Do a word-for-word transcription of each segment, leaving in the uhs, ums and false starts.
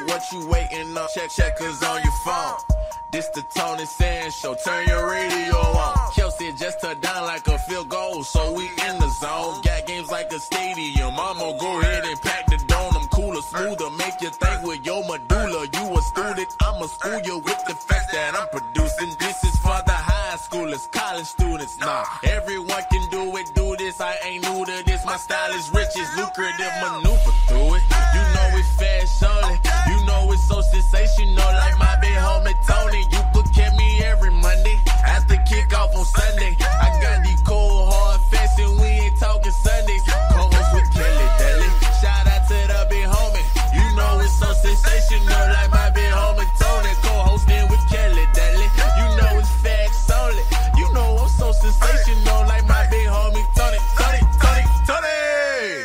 wait, what you waiting on? Check checkers on your phone. This the Tony Sands show, turn your radio on. Chelsea just touched down like a field goal, so we in the zone. Got games like a stadium, I'ma go ahead and pack the dome. I'm cooler, smoother, make you think with your medulla. You a student, I'ma school you with the facts that I'm producing. This is for the high schoolers, college students, nah. Everyone can do it, do this, I ain't new to this. My style is rich, it's lucrative, maneuver through it. You know it's fast only, you know it's so sensational, like my big homie Tony. You could catch me every Monday after kickoff on Sunday. I got these cold hard facts and we ain't talking Sundays. Co-host with Kelly Daly. Shout out to the big homie. You know it's so sensational, like my big homie Tony. Co-hosting with Kelly Daly. You know it's facts only. You know I'm so sensational, like my big homie Tony. Tony, Tony, Tony.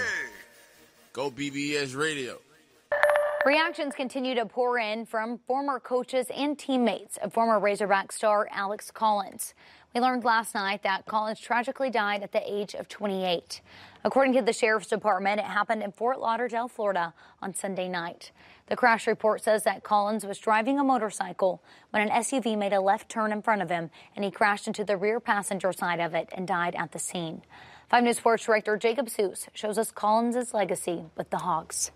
Go B B S Radio. Reactions continue to pour in from former coaches and teammates of former Razorback star Alex Collins. We learned last night that Collins tragically died at the age of twenty-eight. According to the Sheriff's Department, it happened in Fort Lauderdale, Florida on Sunday night. The crash report says that Collins was driving a motorcycle when an S U V made a left turn in front of him, and he crashed into the rear passenger side of it and died at the scene. five News Sports Director Jacob Seuss shows us Collins' legacy with the Hogs.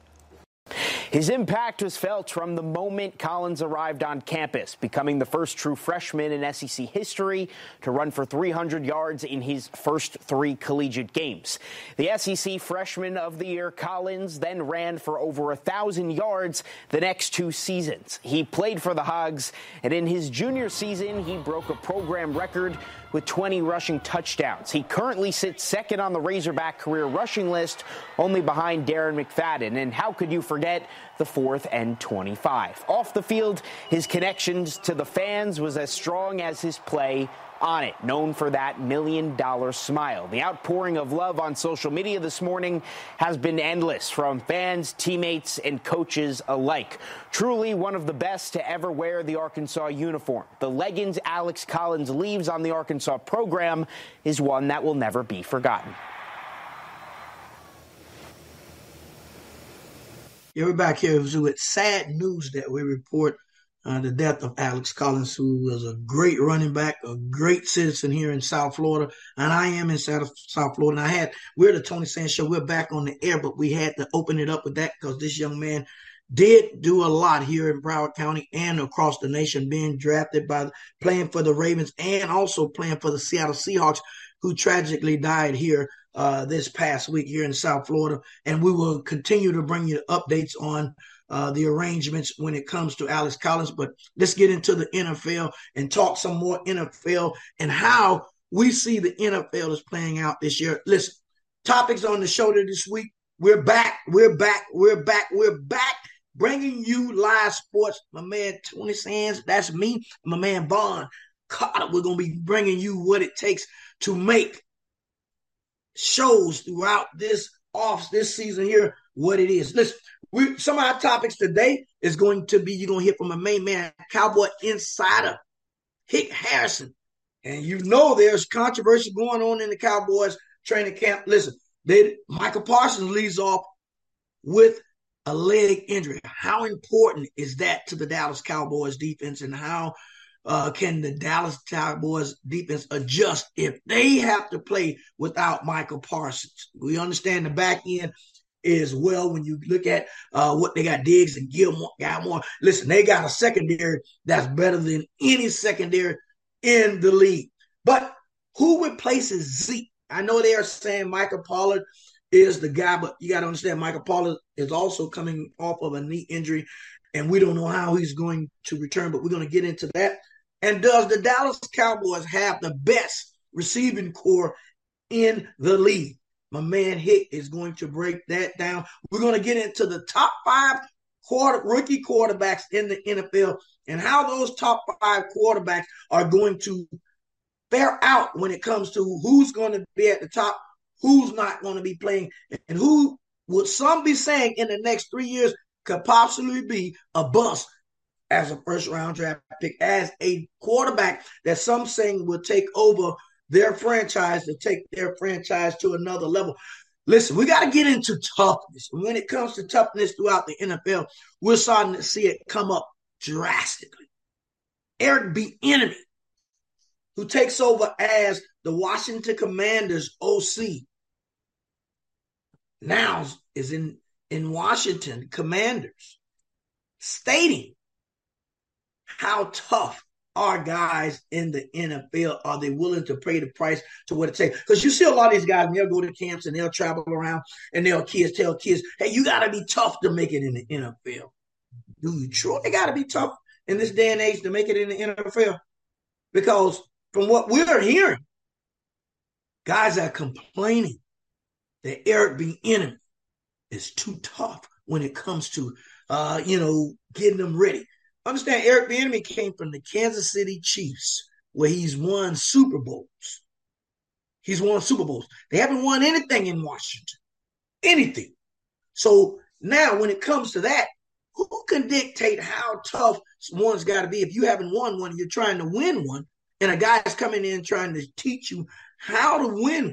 His impact was felt from the moment Collins arrived on campus, becoming the first true freshman in S E C history to run for three hundred yards in his first three collegiate games. The S E C Freshman of the Year, Collins, then ran for over one thousand yards the next two seasons. He played for the Hogs, and in his junior season, he broke a program record with twenty rushing touchdowns. He currently sits second on the Razorback career rushing list, only behind Darren McFadden. And how could you forget the fourth and twenty-five? Off the field, his connections to the fans was as strong as his play on it, known for that million-dollar smile. The outpouring of love on social media this morning has been endless from fans, teammates, and coaches alike. Truly one of the best to ever wear the Arkansas uniform. The leggings Alex Collins leaves on the Arkansas program is one that will never be forgotten. Yeah, we're back here with sad news that we report Uh, the death of Alex Collins, who was a great running back, a great citizen here in South Florida, and I am in South, South Florida. And I had, we're the Tony Sands Show. We're back on the air, but we had to open it up with that because this young man did do a lot here in Broward County and across the nation, being drafted by playing for the Ravens and also playing for the Seattle Seahawks, who tragically died here uh, this past week here in South Florida. And we will continue to bring you updates on Uh, the arrangements when it comes to Alex Collins. But let's get into the N F L and talk some more N F L and how we see the N F L is playing out this year. Listen, topics on the show this week. We're back. We're back. We're back. We're back. Bringing you live sports. My man Tony Sands, that's me. My man Vaughn Carter. We're going to be bringing you what it takes to make shows throughout this off this season here, what it is. Listen, we, some of our topics today is going to be, you're going to hear from a main man, Cowboy Insider, Hick Harrison. And you know there's controversy going on in the Cowboys training camp. Listen, they, Michael Parsons leads off with a leg injury. How important is that to the Dallas Cowboys defense, and how uh, can the Dallas Cowboys defense adjust if they have to play without Michael Parsons? We understand the back end as well when you look at uh, what they got, Diggs and Gilmore, Gilmore. Listen, they got a secondary that's better than any secondary in the league. But who replaces Zeke? I know they are saying Michael Pollard is the guy, but you got to understand Michael Pollard is also coming off of a knee injury, and we don't know how he's going to return, but we're going to get into that. And does the Dallas Cowboys have the best receiving core in the league? My man Hick is going to break that down. We're going to get into the top five quarter, rookie quarterbacks in the N F L and how those top five quarterbacks are going to fare out when it comes to who's going to be at the top, who's not going to be playing, and who would some be saying in the next three years could possibly be a bust as a first-round draft pick, as a quarterback that some saying will take over their franchise, to take their franchise to another level. Listen, we got to get into toughness. When it comes to toughness throughout the N F L, we're starting to see it come up drastically. Eric Bieniemy, who takes over as the Washington Commanders O C, now is in, in Washington Commanders, stating how tough are guys in the N F L. Are they willing to pay the price to what it takes? Because you see a lot of these guys, and they'll go to camps and they'll travel around and they'll kids tell kids, hey, you got to be tough to make it in the N F L. Do you truly got to be tough in this day and age to make it in the N F L? Because from what we're hearing, guys are complaining that Eric Bieniemy is too tough when it comes to, uh, you know, getting them ready. Understand, Eric Bieniemy came from the Kansas City Chiefs, where he's won Super Bowls. He's won Super Bowls. They haven't won anything in Washington. Anything. So now when it comes to that, who can dictate how tough one's got to be? If you haven't won one, you're trying to win one, and a guy's coming in trying to teach you how to win.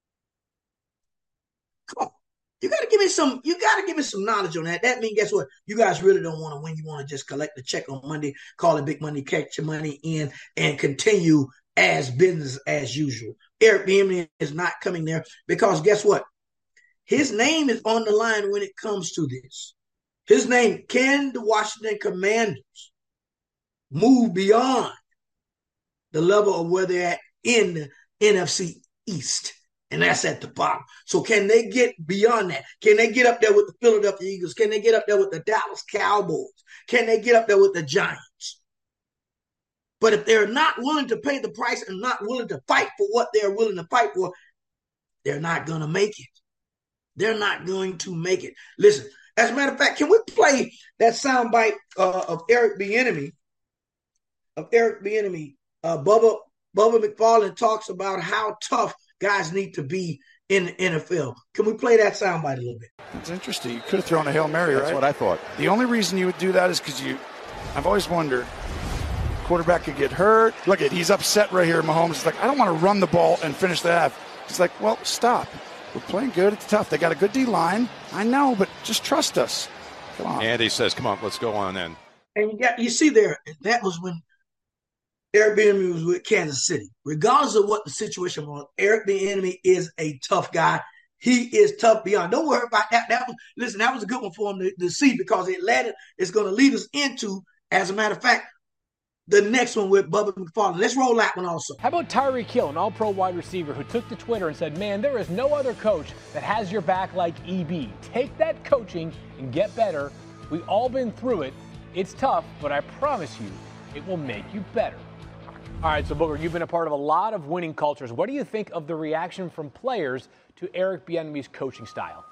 Come on. You got to give me some, you got to give me some knowledge on that. That means, guess what? You guys really don't want to win. You want to just collect the check on Monday, call it big money, catch your money in, and continue as business as usual. Eric Bieniemy is not coming there because guess what? His name is on the line when it comes to this. His name, can the Washington Commanders move beyond the level of where they're at in the N F C East? And that's at the bottom. So can they get beyond that? Can they get up there with the Philadelphia Eagles? Can they get up there with the Dallas Cowboys? Can they get up there with the Giants? But if they're not willing to pay the price and not willing to fight for what they're willing to fight for, they're not going to make it. They're not going to make it. Listen, as a matter of fact, can we play that soundbite uh, of Eric Bieniemy? Of Eric Bieniemy, uh, Bubba Bubba McFarland talks about how tough guys need to be in the N F L. Can we play that soundbite a little bit? It's interesting. You could have thrown a Hail Mary, right? That's what I thought. The only reason you would do that is because you, I've always wondered, quarterback could get hurt. Look at, he's upset right here. Mahomes is like, I don't want to run the ball and finish the half. He's like, well, stop. We're playing good. It's tough. They got a good D-line. I know, but just trust us. Come on. Andy says, come on, let's go on in. And you got, you see there, that was when Eric Bieniemy was with Kansas City. Regardless of what the situation was, Eric Bieniemy is a tough guy. He is tough beyond. Don't worry about that. That was, listen, that was a good one for him to, to see because it led it. It's going to lead us into, as a matter of fact, the next one with Bubba McFarland. Let's roll that one also. How about Tyreek Hill, an all-pro wide receiver who took to Twitter and said, man, there is no other coach that has your back like E B. Take that coaching and get better. We've all been through it. It's tough, but I promise you, it will make you better. All right, so Booker, you've been a part of a lot of winning cultures. What do you think of the reaction from players to Eric Bieniemy's coaching style?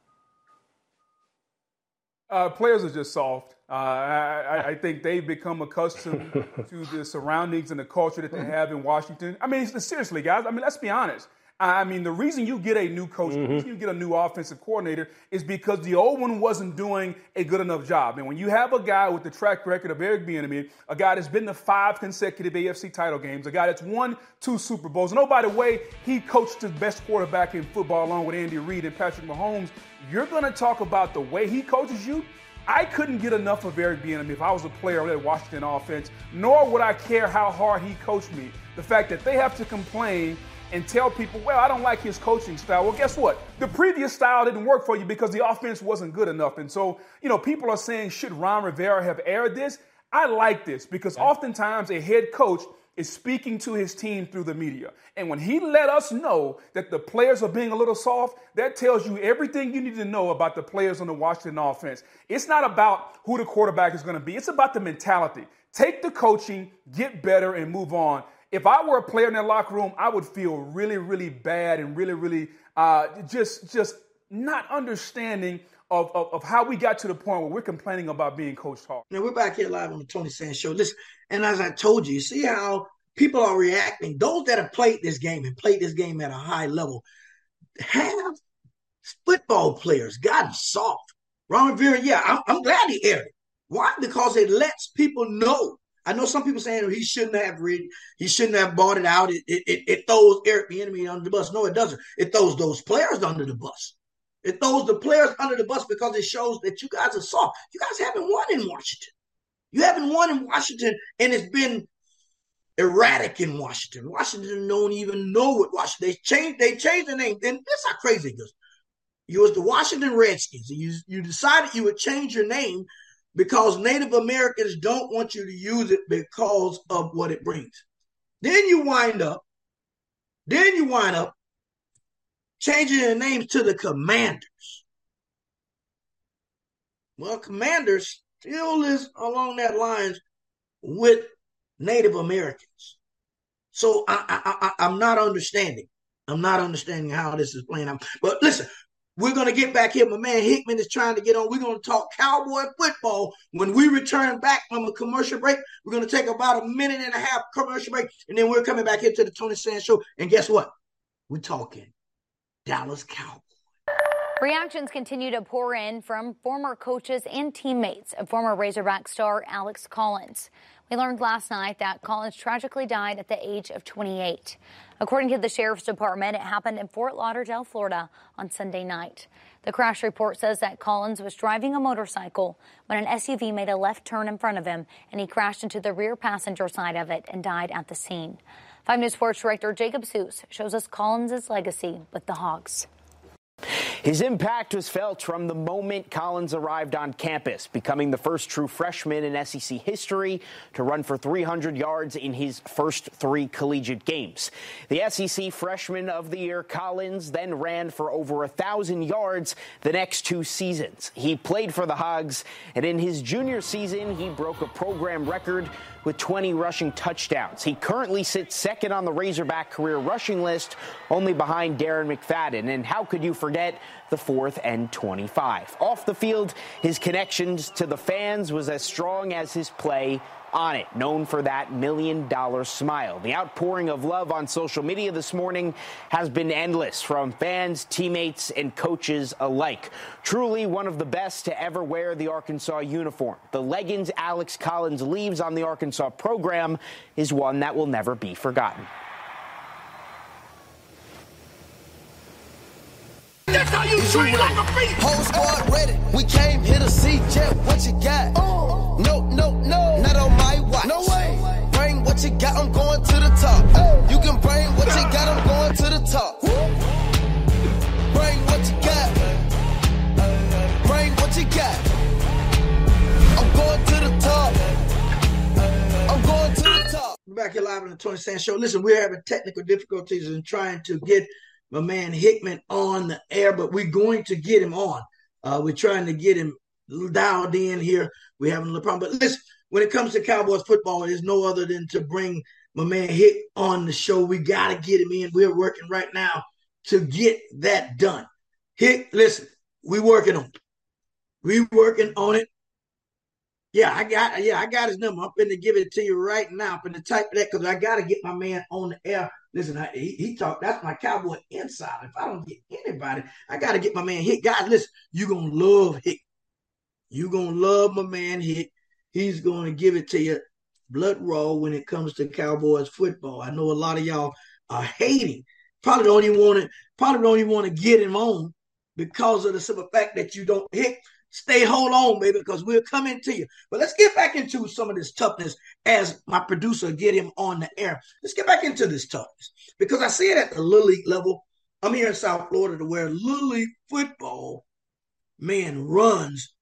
Uh, players are just soft. Uh, I, I think they've become accustomed to the surroundings and the culture that they have in Washington. I mean, seriously, guys, I mean, let's be honest. I mean, the reason you get a new coach, mm-hmm. the reason you get a new offensive coordinator is because the old one wasn't doing a good enough job. And when you have a guy with the track record of Eric Bieniemy, a guy that's been to five consecutive A F C title games, a guy that's won two Super Bowls, and oh, by the way, he coached the best quarterback in football along with Andy Reid and Patrick Mahomes, you're going to talk about the way he coaches you. I couldn't get enough of Eric Bieniemy if I was a player of that Washington offense, nor would I care how hard he coached me. The fact that they have to complain and tell people, well, I don't like his coaching style. Well, guess what? The previous style didn't work for you because the offense wasn't good enough. And so, you know, people are saying, should Ron Rivera have aired this? I like this because oftentimes a head coach is speaking to his team through the media. And when he let us know that the players are being a little soft, that tells you everything you need to know about the players on the Washington offense. It's not about who the quarterback is going to be. It's about the mentality. Take the coaching, get better, and move on. If I were a player in that locker room, I would feel really, really bad and really, really uh, just just not understanding of, of, of how we got to the point where we're complaining about being coached hard. Now, we're back here live on the Tony Sands Show. Listen, and as I told you, you see how people are reacting. Those that have played this game and played this game at a high level have football players gotten soft. Ron Rivera, yeah, I'm, I'm glad he aired it. Why? Because it lets people know I know some people saying he shouldn't have read, he shouldn't have bought it out. It, it, it, it throws Eric Bieniemy under the bus. No, it doesn't. It throws those players under the bus. It throws the players under the bus because it shows that you guys are soft. You guys haven't won in Washington. You haven't won in Washington, and it's been erratic in Washington. Washington don't even know what Washington. They changed. They changed the name. And that's how crazy it is. You was the Washington Redskins. And you you decided you would change your name because Native Americans don't want you to use it because of what it brings. Then you wind up. Then you wind up changing your names to the Commanders. Well, Commanders still is along that lines with Native Americans. So I, I, I, I'm not understanding. I'm not understanding how this is playing out. But listen, we're going to get back here. My man Hickman is trying to get on. We're going to talk Cowboy football. When we return back from a commercial break, we're going to take about a minute and a half commercial break, and then we're coming back here to the Tony Sands Show. And guess what? We're talking Dallas Cowboys. Reactions continue to pour in from former coaches and teammates of former Razorback star Alex Collins. We learned last night that Collins tragically died at the age of twenty-eight. According to the Sheriff's Department, it happened in Fort Lauderdale, Florida on Sunday night. The crash report says that Collins was driving a motorcycle when an S U V made a left turn in front of him, and he crashed into the rear passenger side of it and died at the scene. five News Sports Director Jacob Seuss shows us Collins' legacy with the Hogs. His impact was felt from the moment Collins arrived on campus, becoming the first true freshman in S E C history to run for three hundred yards in his first three collegiate games. The S E C Freshman of the Year, Collins, then ran for over one thousand yards the next two seasons. He played for the Hogs, and in his junior season, he broke a program record with twenty rushing touchdowns. He currently sits second on the Razorback career rushing list, only behind Darren McFadden. And how could you forget the fourth and twenty-five? Off the field, his connections to the fans was as strong as his play on it, known for that million-dollar smile. The outpouring of love on social media this morning has been endless from fans, teammates, and coaches alike. Truly one of the best to ever wear the Arkansas uniform. The leggings Alex Collins leaves on the Arkansas program is one that will never be forgotten. That's how you treat like a beast. Whole squad ready. We came here to see Jeff. What you got? Oh. No, no, no. Not on my watch. No way. Bring what you got. I'm going to the top. Oh. You can bring what you got. I'm going to the top. Woo. Bring what you got. Bring what you got. I'm going to the top. I'm going to the top. We're back here live on the Tony Sands Show. Listen, we're having technical difficulties in trying to get my man Hickman on the air, but we're going to get him on. Uh, we're trying to get him dialed in here. We're having a little problem. But listen, when it comes to Cowboys football, there's no other than to bring my man Hick on the show. We got to get him in. We're working right now to get that done. Hick, listen, we're working on it. We're working on it. Yeah, I got yeah, I got his number. I'm finna give it to you right now. I'm finna type that because I got to get my man on the air. Listen, I, he, he talked. That's my Cowboy insider. If I don't get anybody, I got to get my man Hick. Guys, listen, you're going to love Hick. You're going to love my man Hick. He's going to give it to you blood raw when it comes to Cowboys football. I know a lot of y'all are hating. Probably don't even want to, probably don't even want to get him on because of the simple fact that you don't Hick. Stay, hold on, baby, because we're coming to you. But let's get back into some of this toughness as my producer get him on the air. Let's get back into this toughness because I see it at the Little League level. I'm here in South Florida to where Little League football, man, runs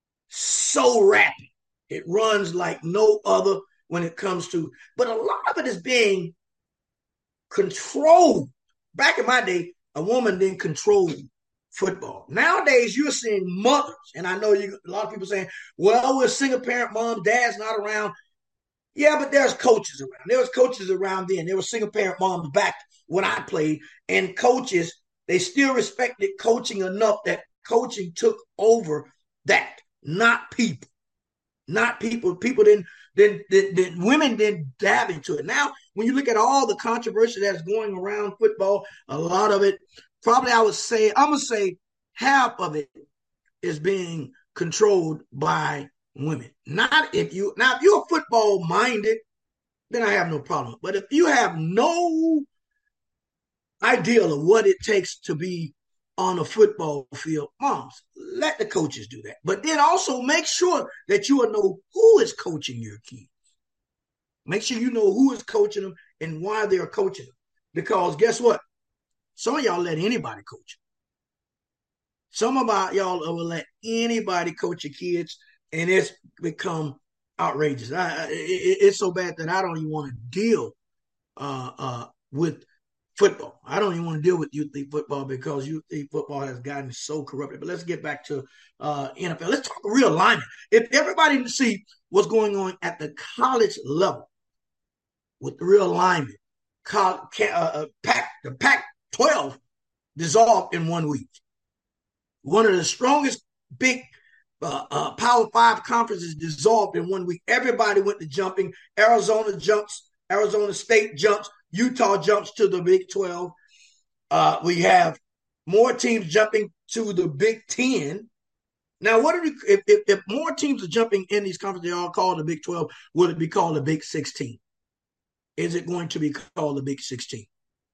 so rapid. It runs like no other when it comes to, but a lot of it is being controlled. Back in my day, a woman didn't control football. Nowadays, you're seeing mothers, and I know you. A lot of people saying, "Well, we're single parent mom, dad's not around." Yeah, but there's coaches around. There was coaches around then. There were single parent moms back when I played, and coaches they still respected coaching enough that coaching took over that, not people, not people. People didn't. Then, then, then women didn't dab into it. Now, when you look at all the controversy that's going around football, a lot of it. Probably I would say, I'm going to say half of it is being controlled by women. Not if you now if you're football minded, then I have no problem. But if you have no idea of what it takes to be on a football field, moms, let the coaches do that. But then also make sure that you will know who is coaching your kids. Make sure you know who is coaching them and why they're coaching them. Because guess what? Some of y'all let anybody coach. Some of y'all will let anybody coach your kids, and it's become outrageous. I, it, it's so bad that I don't even want to deal uh, uh, with football. I don't even want to deal with youth league football because youth league football has gotten so corrupted. But let's get back to uh, N F L. Let's talk realignment. If everybody can see what's going on at the college level with the realignment, college, uh, Pac, the Pac twelve dissolved in one week. One of the strongest big uh, uh, Power Five conferences dissolved in one week. Everybody went to jumping. Arizona jumps. Arizona State jumps. Utah jumps to the Big twelve. Uh, we have more teams jumping to the Big ten. Now, what are you, if, if, if more teams are jumping in these conferences, they all called the Big twelve, will it be called the Big sixteen? Is it going to be called the Big sixteen?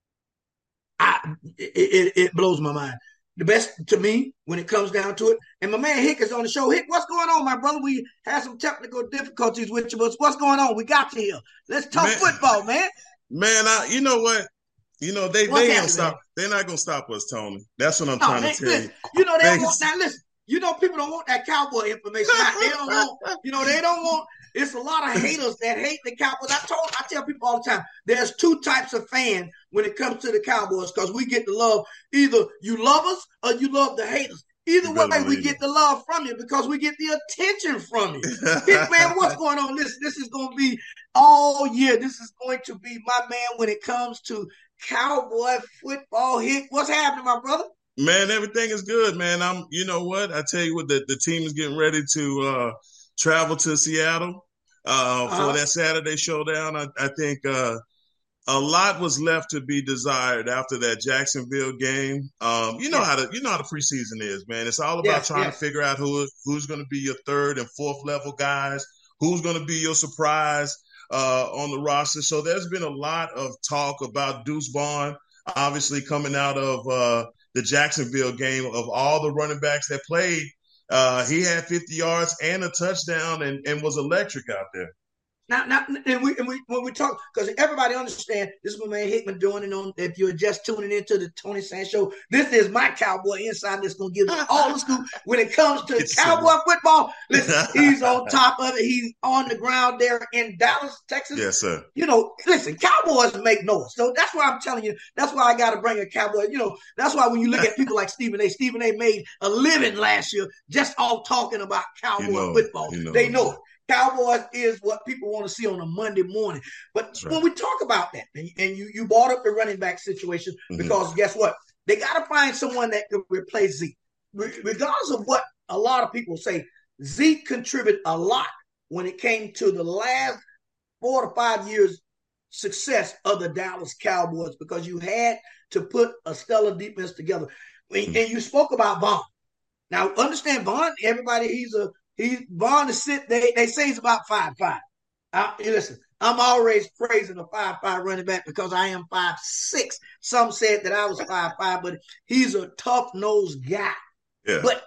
I, it, it blows my mind. The best to me when it comes down to it. And my man Hick is on the show. Hick, what's going on, my brother? We had some technical difficulties with you, but what's going on? We got you here. Let's talk man, football, man. Man, I, you know what? You know, they, they ain't stop. They're not going to stop us, Tony. That's what I'm no, trying man, to tell listen, you. You know, they don't want, now listen, you know, people don't want that Cowboy information. They don't want, you know, they don't want, it's a lot of haters that hate the Cowboys. I told, I tell people all the time, there's two types of fan when it comes to the Cowboys because we get the love. Either you love us or you love the haters. Either way, we get the love from you because we get the attention from you. Hick, man, what's going on? Listen, this is going to be all year. This is going to be my man when it comes to Cowboy football. Hick, what's happening, my brother? Man, everything is good, man. I'm, you know what? I tell you what, the, the team is getting ready to uh, travel to Seattle uh, for uh-huh. that Saturday showdown. I, I think uh, a lot was left to be desired after that Jacksonville game. Um, you know yeah. how the you know how the preseason is, man. It's all about yes, trying yes. to figure out who who's going to be your third and fourth level guys, who's going to be your surprise uh, on the roster. So there's been a lot of talk about Deuce Vaughn, obviously coming out of uh, the Jacksonville game. Of all the running backs that played, uh, he had fifty yards and a touchdown and, and was electric out there. Now, now, and we, and we when we talk, because everybody understand this is my man Hickman doing it on. If you're just tuning into the Tony Sands Show, this is my Cowboy Inside that's going to give you all the scoop when it comes to it's Cowboy so football. Listen, he's on top of it. He's on the ground there in Dallas, Texas. Yes, sir. You know, listen, Cowboys make noise. So that's why I'm telling you. That's why I got to bring a Cowboy. You know, that's why when you look at people like Stephen A. Stephen A. made a living last year just all talking about Cowboy you know, football. You know, they know it. Cowboys is what people want to see on a Monday morning. But right. when we talk about that, and, and you, you brought up the running back situation, mm-hmm. because guess what? They got to find someone that can replace Zeke. Regardless of what a lot of people say, Zeke contributed a lot when it came to the last four to five years success of the Dallas Cowboys because you had to put a stellar defense together. Mm-hmm. And you spoke about Vaughn. Now, understand Vaughn, everybody, he's a He's Vaughn is sit. They they say he's about five five. I, listen, I'm always praising a five five running back because I am five six. Some said that I was five five, but he's a tough nosed guy. Yeah. But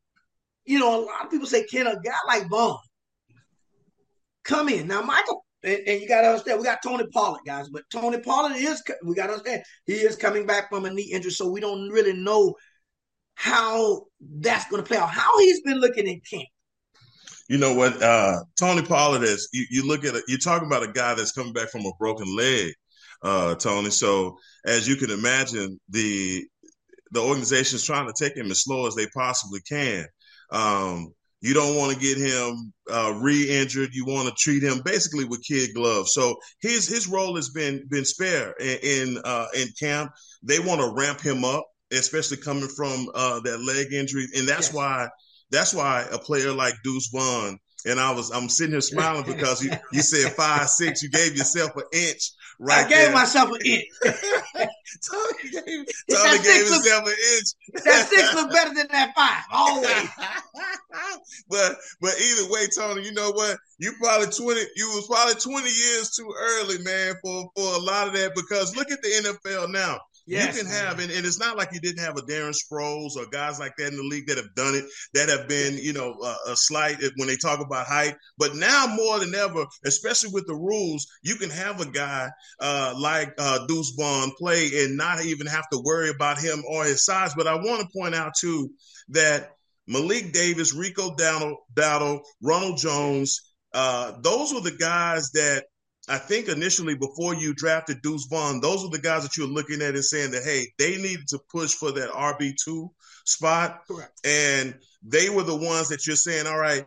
you know, a lot of people say, can a guy like Vaughn come in now, Michael? And, and you got to understand, we got Tony Pollard, guys. But Tony Pollard is. We got to understand he is coming back from a knee injury, so we don't really know how that's going to play out. How he's been looking in camp. You know what, uh, Tony Pollard is, you, you look at it, you're talking about a guy that's coming back from a broken leg, uh, Tony. So as you can imagine, the the organization is trying to take him as slow as they possibly can. Um, you don't want to get him uh, re-injured. You want to treat him basically with kid gloves. So his his role has been been spare in in, uh, in camp. They want to ramp him up, especially coming from uh, that leg injury, and that's yes. why. That's why a player like Deuce Vaughn And I was, I'm sitting here smiling because you, you said five, six, you gave yourself an inch right I gave there. myself an inch. Tony gave, Tony gave himself an inch. That six was better than that five, always. but, but either way, Tony, you know what? You probably twenty, you was probably twenty years too early, man, for, for a lot of that, because look at the N F L now. Yes, you can have, and, and it's not like you didn't have a Darren Sproles or guys like that in the league that have done it, that have been, you know, uh, a slight when they talk about height. But now more than ever, especially with the rules, you can have a guy uh, like uh, Deuce Vaughn play and not even have to worry about him or his size. But I want to point out, too, that Malik Davis, Rico Dowdle, Dowdle Ronald Jones, uh, those were the guys that I think initially before you drafted Deuce Vaughn, those are the guys that you're looking at and saying that, hey, they needed to push for that R B two spot. Correct. And they were the ones that you're saying, all right,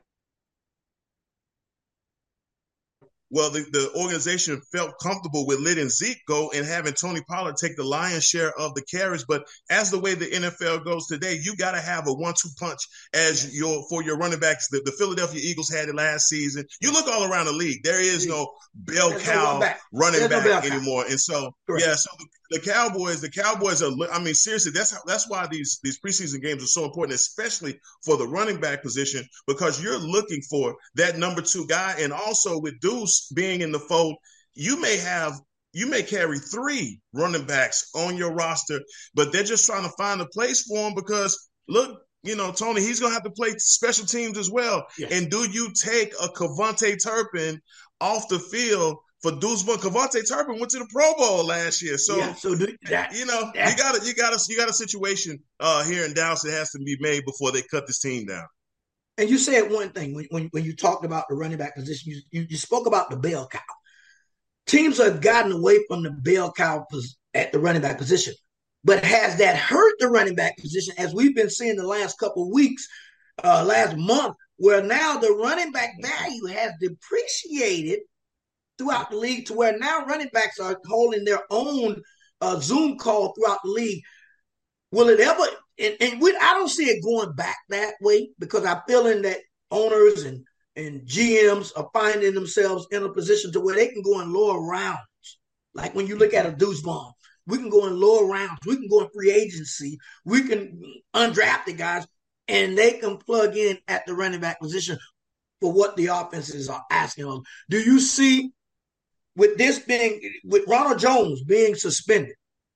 well, the, the organization felt comfortable with letting Zeke go and having Tony Pollard take the lion's share of the carries. But as the way the N F L goes today, you got to have a one two punch as yes. your for your running backs. The, the Philadelphia Eagles had it last season. You look all around the league, there is no bell There's cow no back. running There's back no anymore. And so, Correct. yeah, so the, the Cowboys, the Cowboys are, I mean, seriously, that's how, that's why these, these preseason games are so important, especially for the running back position, because you're looking for that number two guy. And also with Deuce being in the fold, you may have, you may carry three running backs on your roster, but they're just trying to find a place for him because, look, you know, Tony, he's going to have to play special teams as well. Yes. And do you take a Kevontae Turpin off the field for Deuce Vaughn? Kevontae Turpin went to the Pro Bowl last year, so, yeah, so do that, you know that. you got a, you got a, you got a situation uh, here in Dallas that has to be made before they cut this team down. And you said one thing when when, when you talked about the running back position, you, you you spoke about the bell cow. Teams have gotten away from the bell cow at the running back position, but has that hurt the running back position as we've been seeing the last couple of weeks, uh, last month, where now the running back value has depreciated throughout the league to where now running backs are holding their own uh, Zoom call throughout the league. Will it ever, and, and we, I don't see it going back that way because I feel in that owners and, and G Ms are finding themselves in a position to where they can go in lower rounds. Like when you look at a Deuce Vaughn, we can go in lower rounds. We can go in free agency. We can undraft the guys, and they can plug in at the running back position for what the offenses are asking of them. Do you see, with this being, with Ronald Jones being suspended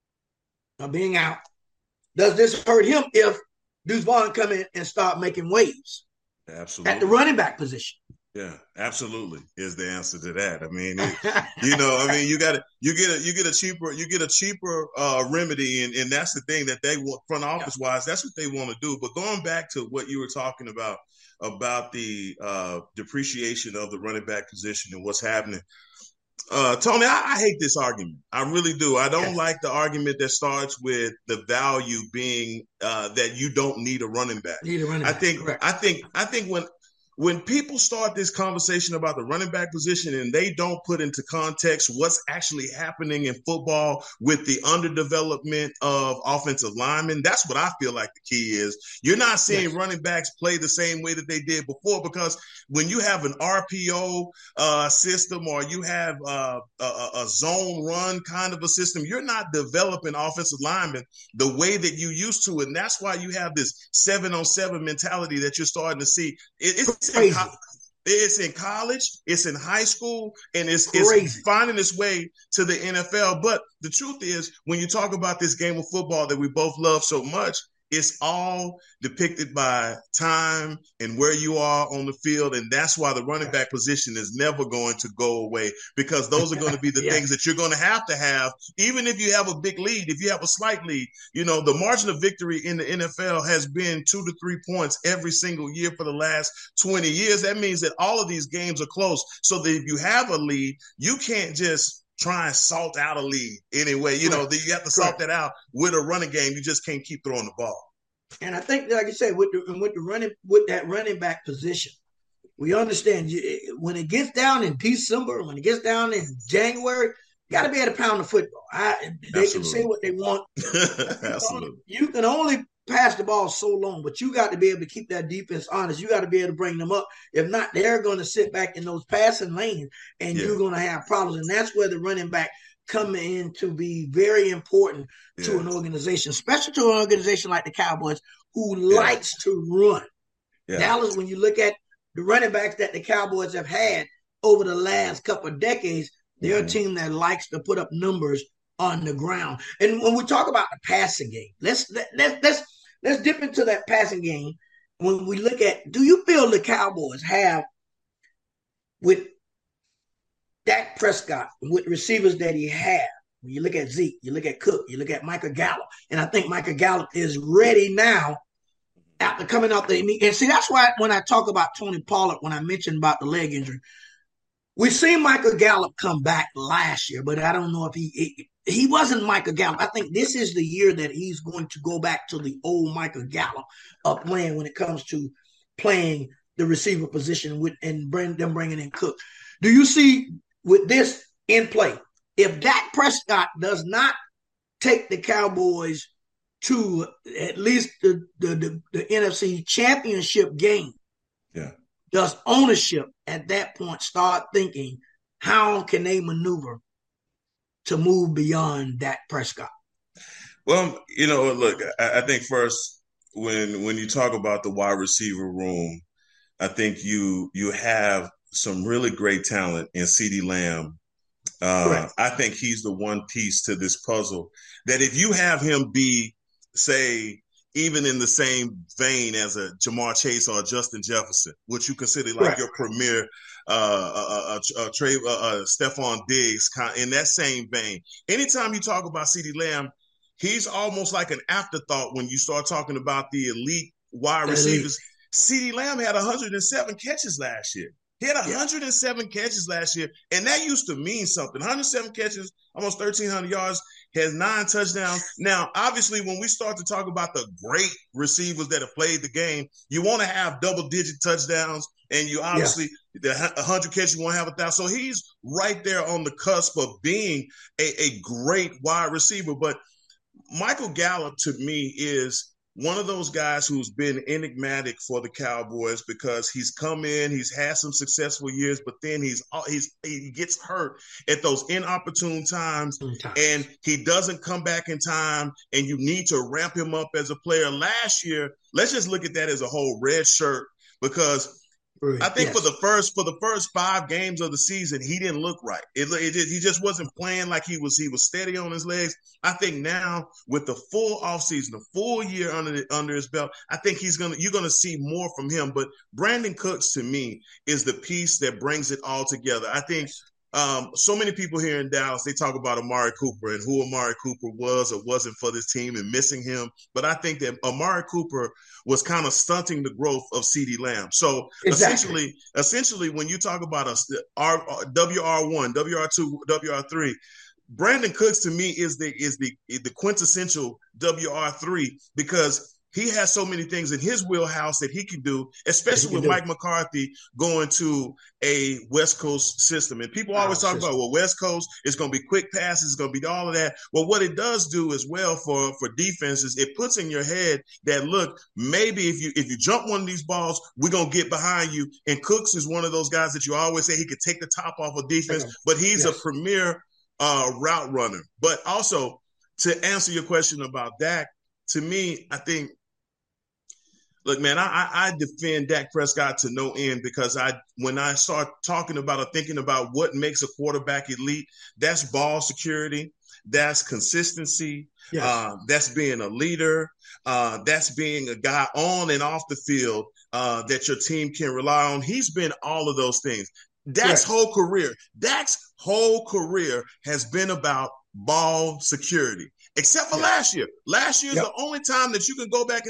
or being out, does this hurt him if Deuce Vaughn come in and start making waves? Absolutely. At the running back position. Yeah, absolutely is the answer to that. I mean, it, you know, I mean, you got to, you get a, you get a cheaper, you get a cheaper uh, remedy, and, and that's the thing that they want, front office wise, that's what they want to do. But going back to what you were talking about, about the uh, depreciation of the running back position and what's happening. Uh, Tony, I, I hate this argument. I really do. I don't yes. like the argument that starts with the value being uh, that you don't need a running back. Need a running I back. think. Correct. I think. I think when when people start this conversation about the running back position and they don't put into context what's actually happening in football with the underdevelopment of offensive linemen, that's what I feel like the key is. You're not seeing yes. running backs play the same way that they did before, because when you have an R P O uh, system or you have uh, a, a zone run kind of a system, you're not developing offensive linemen the way that you used to. And that's why you have this seven on seven mentality that you're starting to see. It, it's Crazy. In, it's in college, it's in high school, and it's, it's finding its way to the N F L. But the truth is, when you talk about this game of football that we both love so much, it's all depicted by time and where you are on the field. And that's why the running back position is never going to go away, because those are going to be the yeah. things that you're going to have to have, even if you have a big lead, if you have a slight lead. You know, the margin of victory in the N F L has been two to three points every single year for the last twenty years. That means that all of these games are close. So that if you have a lead, you can't just try and salt out a lead anyway. You know, you have to salt that out with a running game. You just can't keep throwing the ball. And I think, like I said, with the with the running with that running back position, we understand you, when it gets down in December, when it gets down in January, you got to be able to pound the football. I, they Absolutely. Can say what they want. Absolutely. You can only pass the ball so long, but you got to be able to keep that defense honest. You got to be able to bring them up. If not, they're going to sit back in those passing lanes, and yeah. you're going to have problems. And that's where the running back come in to be very important yeah. to an organization, especially to an organization like the Cowboys, who yeah. likes to run. Yeah. Dallas, when you look at the running backs that the Cowboys have had over the last couple of decades, they're mm-hmm. a team that likes to put up numbers on the ground. And when we talk about the passing game, let's let, let's let's let's dip into that passing game. When we look at, do you feel the Cowboys have, with Dak Prescott, with receivers that he had, when you look at Zeke, you look at Cook, you look at Michael Gallup, and I think Michael Gallup is ready now after coming off the – and see, that's why when I talk about Tony Pollard, when I mentioned about the leg injury, we've seen Michael Gallup come back last year, but I don't know if he, he – he wasn't Michael Gallup. I think this is the year that he's going to go back to the old Michael Gallup of playing when it comes to playing the receiver position with and bring them bringing in Cook. Do you see with this in play, if Dak Prescott does not take the Cowboys to at least the, the, the, the N F C Championship game, yeah, does ownership at that point start thinking, how can they maneuver to move beyond Dak Prescott? Well, you know, look, I, I think first, when when you talk about the wide receiver room, I think you you have some really great talent in CeeDee Lamb. Uh, I think he's the one piece to this puzzle that if you have him be, say, even in the same vein as a Jamar Chase or a Justin Jefferson, which you consider like right. your premier uh, uh, uh, uh, Trey, uh, uh, Stephon Diggs, in that same vein. Anytime you talk about CeeDee Lamb, he's almost like an afterthought when you start talking about the elite wide receivers. CeeDee Lamb had one hundred seven catches last year. He had one hundred seven yeah. catches last year, and that used to mean something. one hundred seven catches, almost thirteen hundred yards, has nine touchdowns. Now, obviously, when we start to talk about the great receivers that have played the game, you want to have double-digit touchdowns, and you obviously, yeah. the one hundred catches, you want to have a thousand. So he's right there on the cusp of being a, a great wide receiver. But Michael Gallup, to me, is one of those guys who's been enigmatic for the Cowboys because he's come in, he's had some successful years, but then he's he's he gets hurt at those inopportune times, Sometimes. and he doesn't come back in time, and you need to ramp him up as a player. Last year, let's just look at that as a whole red shirt because I think yes. for the first for the first five games of the season, he didn't look right. It, it, it, he just wasn't playing like he was. He was steady on his legs. I think now with the full offseason, the full year under the, under his belt, I think he's gonna. You're gonna see more from him. But Brandon Cooks, to me, is the piece that brings it all together. I think. Um, so many people here in Dallas, they talk about Amari Cooper and who Amari Cooper was or wasn't for this team and missing him. But I think that Amari Cooper was kind of stunting the growth of CeeDee Lamb. So exactly. essentially, essentially, when you talk about a R, W R one, W R two, W R three, Brandon Cooks to me is the is the the quintessential W R three because he has so many things in his wheelhouse that he can do, especially can with do. Mike McCarthy going to a West Coast system. And people always oh, talk system. about, well, West Coast is going to be quick passes, it's going to be all of that. Well, what it does do as well for, for defenses, it puts in your head that, look, maybe if you if you jump one of these balls, we're going to get behind you. And Cooks is one of those guys that you always say he could take the top off of defense, okay. but he's yes. a premier uh, route runner. But also, to answer your question about Dak, to me, I think, Look, man, I, I defend Dak Prescott to no end because I when I start talking about or thinking about what makes a quarterback elite, that's ball security, that's consistency, yes. uh, that's being a leader, uh, that's being a guy on and off the field uh, that your team can rely on. He's been all of those things. Dak's yes. whole career, Dak's whole career has been about ball security. Except for yep. last year. Last year is yep. the only time that you can go back and say,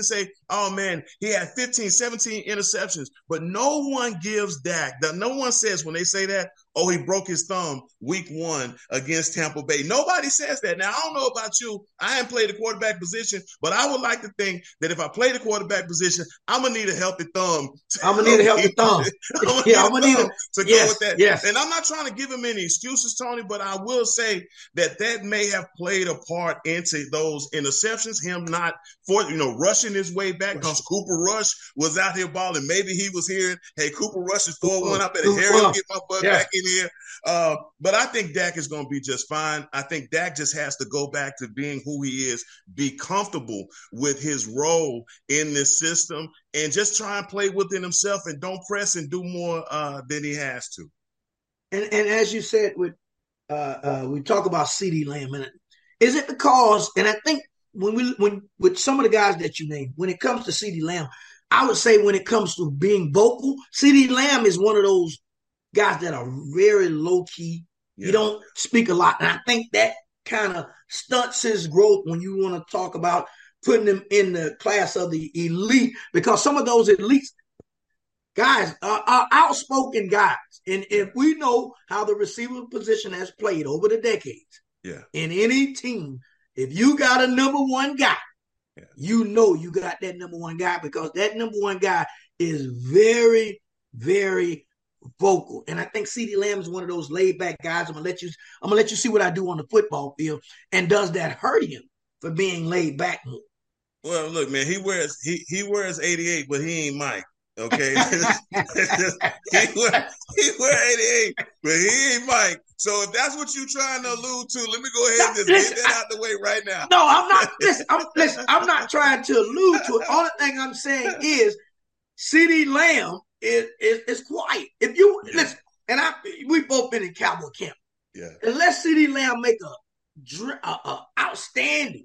oh man, he had fifteen, seventeen interceptions, but no one gives Dak, that no one says when they say that, oh, he broke his thumb week one against Tampa Bay. Nobody says that. Now, I don't know about you. I haven't played the quarterback position, but I would like to think that if I play the quarterback position, I'm going to need a healthy thumb. I'm going to need a healthy thumb. I'm going yeah, to need a thumb to yes, go with that. Yes. And I'm not trying to give him any excuses, Tony, but I will say that that may have played a part into those interceptions, him not, for you know, rushing his way back because Cooper Rush was out here balling. Maybe he was hearing, hey, Cooper Rush is four one. I better hurry up and get my butt yeah. back in here. Uh, but I think Dak is going to be just fine. I think Dak just has to go back to being who he is, be comfortable with his role in this system, and just try and play within himself and don't press and do more uh, than he has to. And, and as you said, with uh, uh, we talk about CeeDee Lamb, and is it because, and I think when we when with some of the guys that you named, when it comes to CeeDee Lamb, I would say when it comes to being vocal, CeeDee Lamb is one of those guys that are very low key. Yeah. You don't speak a lot, and I think that kind of stunts his growth when you want to talk about putting him in the class of the elite, because some of those elites guys are, are outspoken guys, and if we know how the receiver position has played over the decades, yeah, in any team, if you got a number one guy, yeah. you know you got that number one guy, because that number one guy is very, very vocal. And I think CeeDee Lamb is one of those laid back guys. I'm gonna let you I'm gonna let you see what I do on the football field. And does that hurt him for being laid back more? Well, look, man, he wears he he wears eighty-eight, but he ain't Mike. Okay. he wear he wear eighty-eight, but he ain't Mike. So if that's what you're trying to allude to, let me go ahead and just listen, get that out the way right now. No, I'm not listen, I'm listen, I'm not trying to allude to it. Only thing I'm saying is CeeDee Lamb is, is is quiet. If you yeah. listen, and I we both been in Cowboy camp. Yeah. Unless CeeDee Lamb make a, a, a outstanding,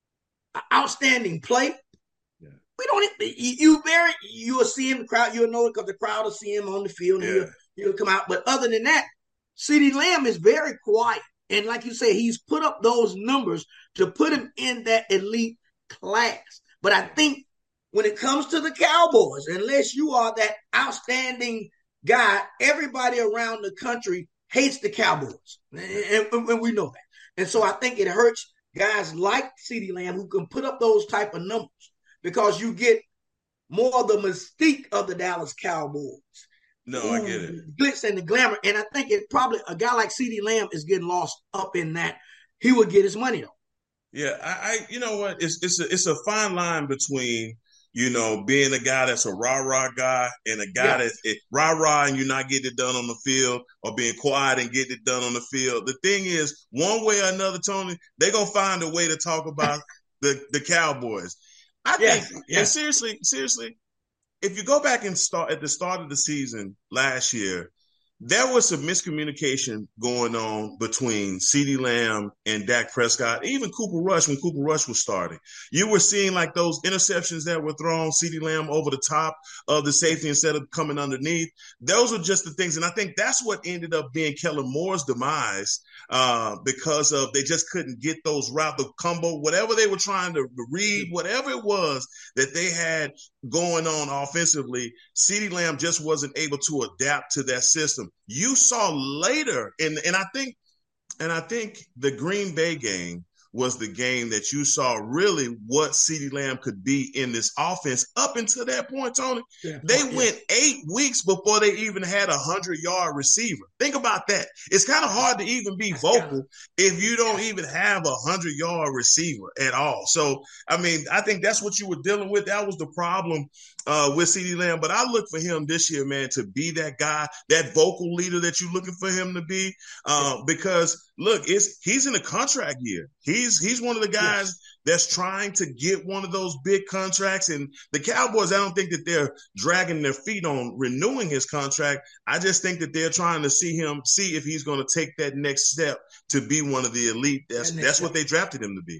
a outstanding play, yeah. we don't. You very you will see him the crowd. You'll know it because the crowd will see him on the field and yeah. he'll, he'll come out. But other than that, CeeDee Lamb is very quiet, and like you say, he's put up those numbers to put him in that elite class. But I think when it comes to the Cowboys, unless you are that outstanding guy, everybody around the country hates the Cowboys. And, and, and we know that. And so I think it hurts guys like CeeDee Lamb who can put up those type of numbers, because you get more of the mystique of the Dallas Cowboys. No, Ooh, I get it. Glitz and the glamour. And I think it probably, a guy like CeeDee Lamb is getting lost up in that. He would get his money though. Yeah, I, I you know what? It's it's a, it's a fine line between, you know, being a guy that's a rah-rah guy and a guy yeah. that's it, rah-rah and you're not getting it done on the field, or being quiet and getting it done on the field. The thing is, one way or another, Tony, they're going to find a way to talk about the, the Cowboys. I yeah. think, yeah. and seriously, seriously, if you go back and start at the start of the season last year, there was some miscommunication going on between CeeDee Lamb and Dak Prescott, even Cooper Rush when Cooper Rush was starting. You were seeing like those interceptions that were thrown, CeeDee Lamb over the top of the safety instead of coming underneath. Those were just the things. And I think that's what ended up being Kellen Moore's demise, uh, because of they just couldn't get those route, the combo, whatever they were trying to read, whatever it was that they had going on offensively, CeeDee Lamb just wasn't able to adapt to that system. You saw later, and and I think, and I think the Green Bay game was the game that you saw really what CeeDee Lamb could be in this offense. Up until that point, Tony, yeah, they yeah. went eight weeks before they even had a hundred-yard receiver. Think about that. It's kind of hard to even be vocal if you don't even have a hundred-yard receiver at all. So, I mean, I think that's what you were dealing with. That was the problem uh, with CeeDee Lamb. But I look for him this year, man, to be that guy, that vocal leader that you're looking for him to be, uh, because – look, it's he's in a contract year. He's he's one of the guys yes. that's trying to get one of those big contracts. And the Cowboys, I don't think that they're dragging their feet on renewing his contract. I just think that they're trying to see him, see if he's going to take that next step to be one of the elite. That's that that's step. What they drafted him to be.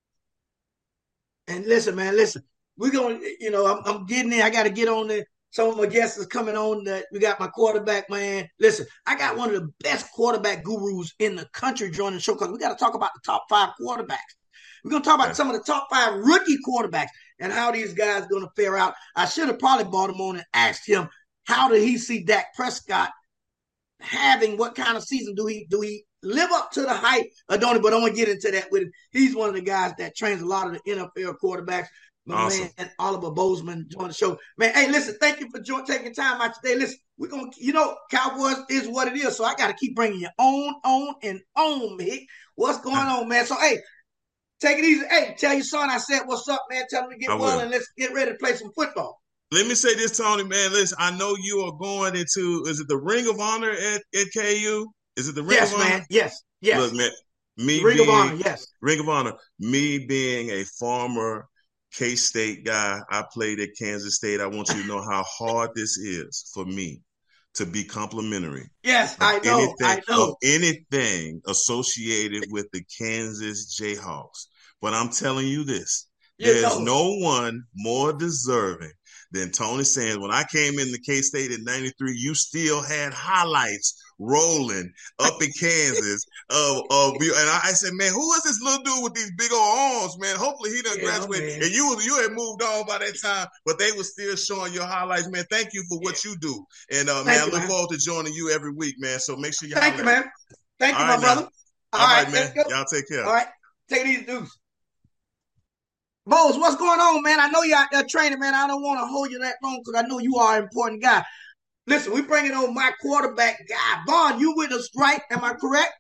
And listen, man, listen. We're going to, you know, I'm, I'm getting there. I got to get on there. Some of my guests is coming on. That we got my quarterback, man. Listen, I got one of the best quarterback gurus in the country joining the show, because we got to talk about the top five quarterbacks. We're going to talk about some of the top five rookie quarterbacks. and how these guys going to fare out. I should have probably brought him on and asked him, how did he see Dak Prescott having, what kind of season do he do he live up to the hype or don't he? But I'm going to get into that with him. He's one of the guys that trains a lot of the N F L quarterbacks. My awesome. man, Oliver Bozeman joined the show. Man, hey, listen, thank you for joining, taking time out today. Listen, we're going to, you know, Cowboys is what it is, so I got to keep bringing you on, on, and on, Mick. What's going on, man? So, hey, take it easy. Hey, tell your son I said what's up, man. Tell him to get I well, will. and let's get ready to play some football. Let me say this, Tony, man. Listen, I know you are going into, is it the Ring of Honor at, at K U? Is it the Ring yes, of Honor? Yes, man. Yes, yes. Look, man, me Ring being, of Honor, yes. Ring of Honor. Me being a former K-State guy, I played at Kansas State. I want you to know how hard this is for me to be complimentary. Yes, I know, anything, I know. Of anything associated with the Kansas Jayhawks. But I'm telling you this, you there's know. no one more deserving than Tony Sands. When I came into K-State in ninety-three, you still had highlights rolling up in Kansas of, of and I said, man, who is this little dude with these big old arms, man? Hopefully he done yeah, graduated. Man. And you you had moved on by that time, but they were still showing your highlights, man. Thank you for what yeah. you do. And uh, man, you, I look man. forward to joining you every week, man. So make sure you Thank you, man. Thank you, All my right, brother. All, All right, right, man. Y'all take care. All right. Take these dudes. Bose, what's going on, man? I know you're out there training, man. I don't want to hold you that long because I know you are an important guy. Listen, we bringing on my quarterback guy. Vaughn, you with us, right? Am I correct?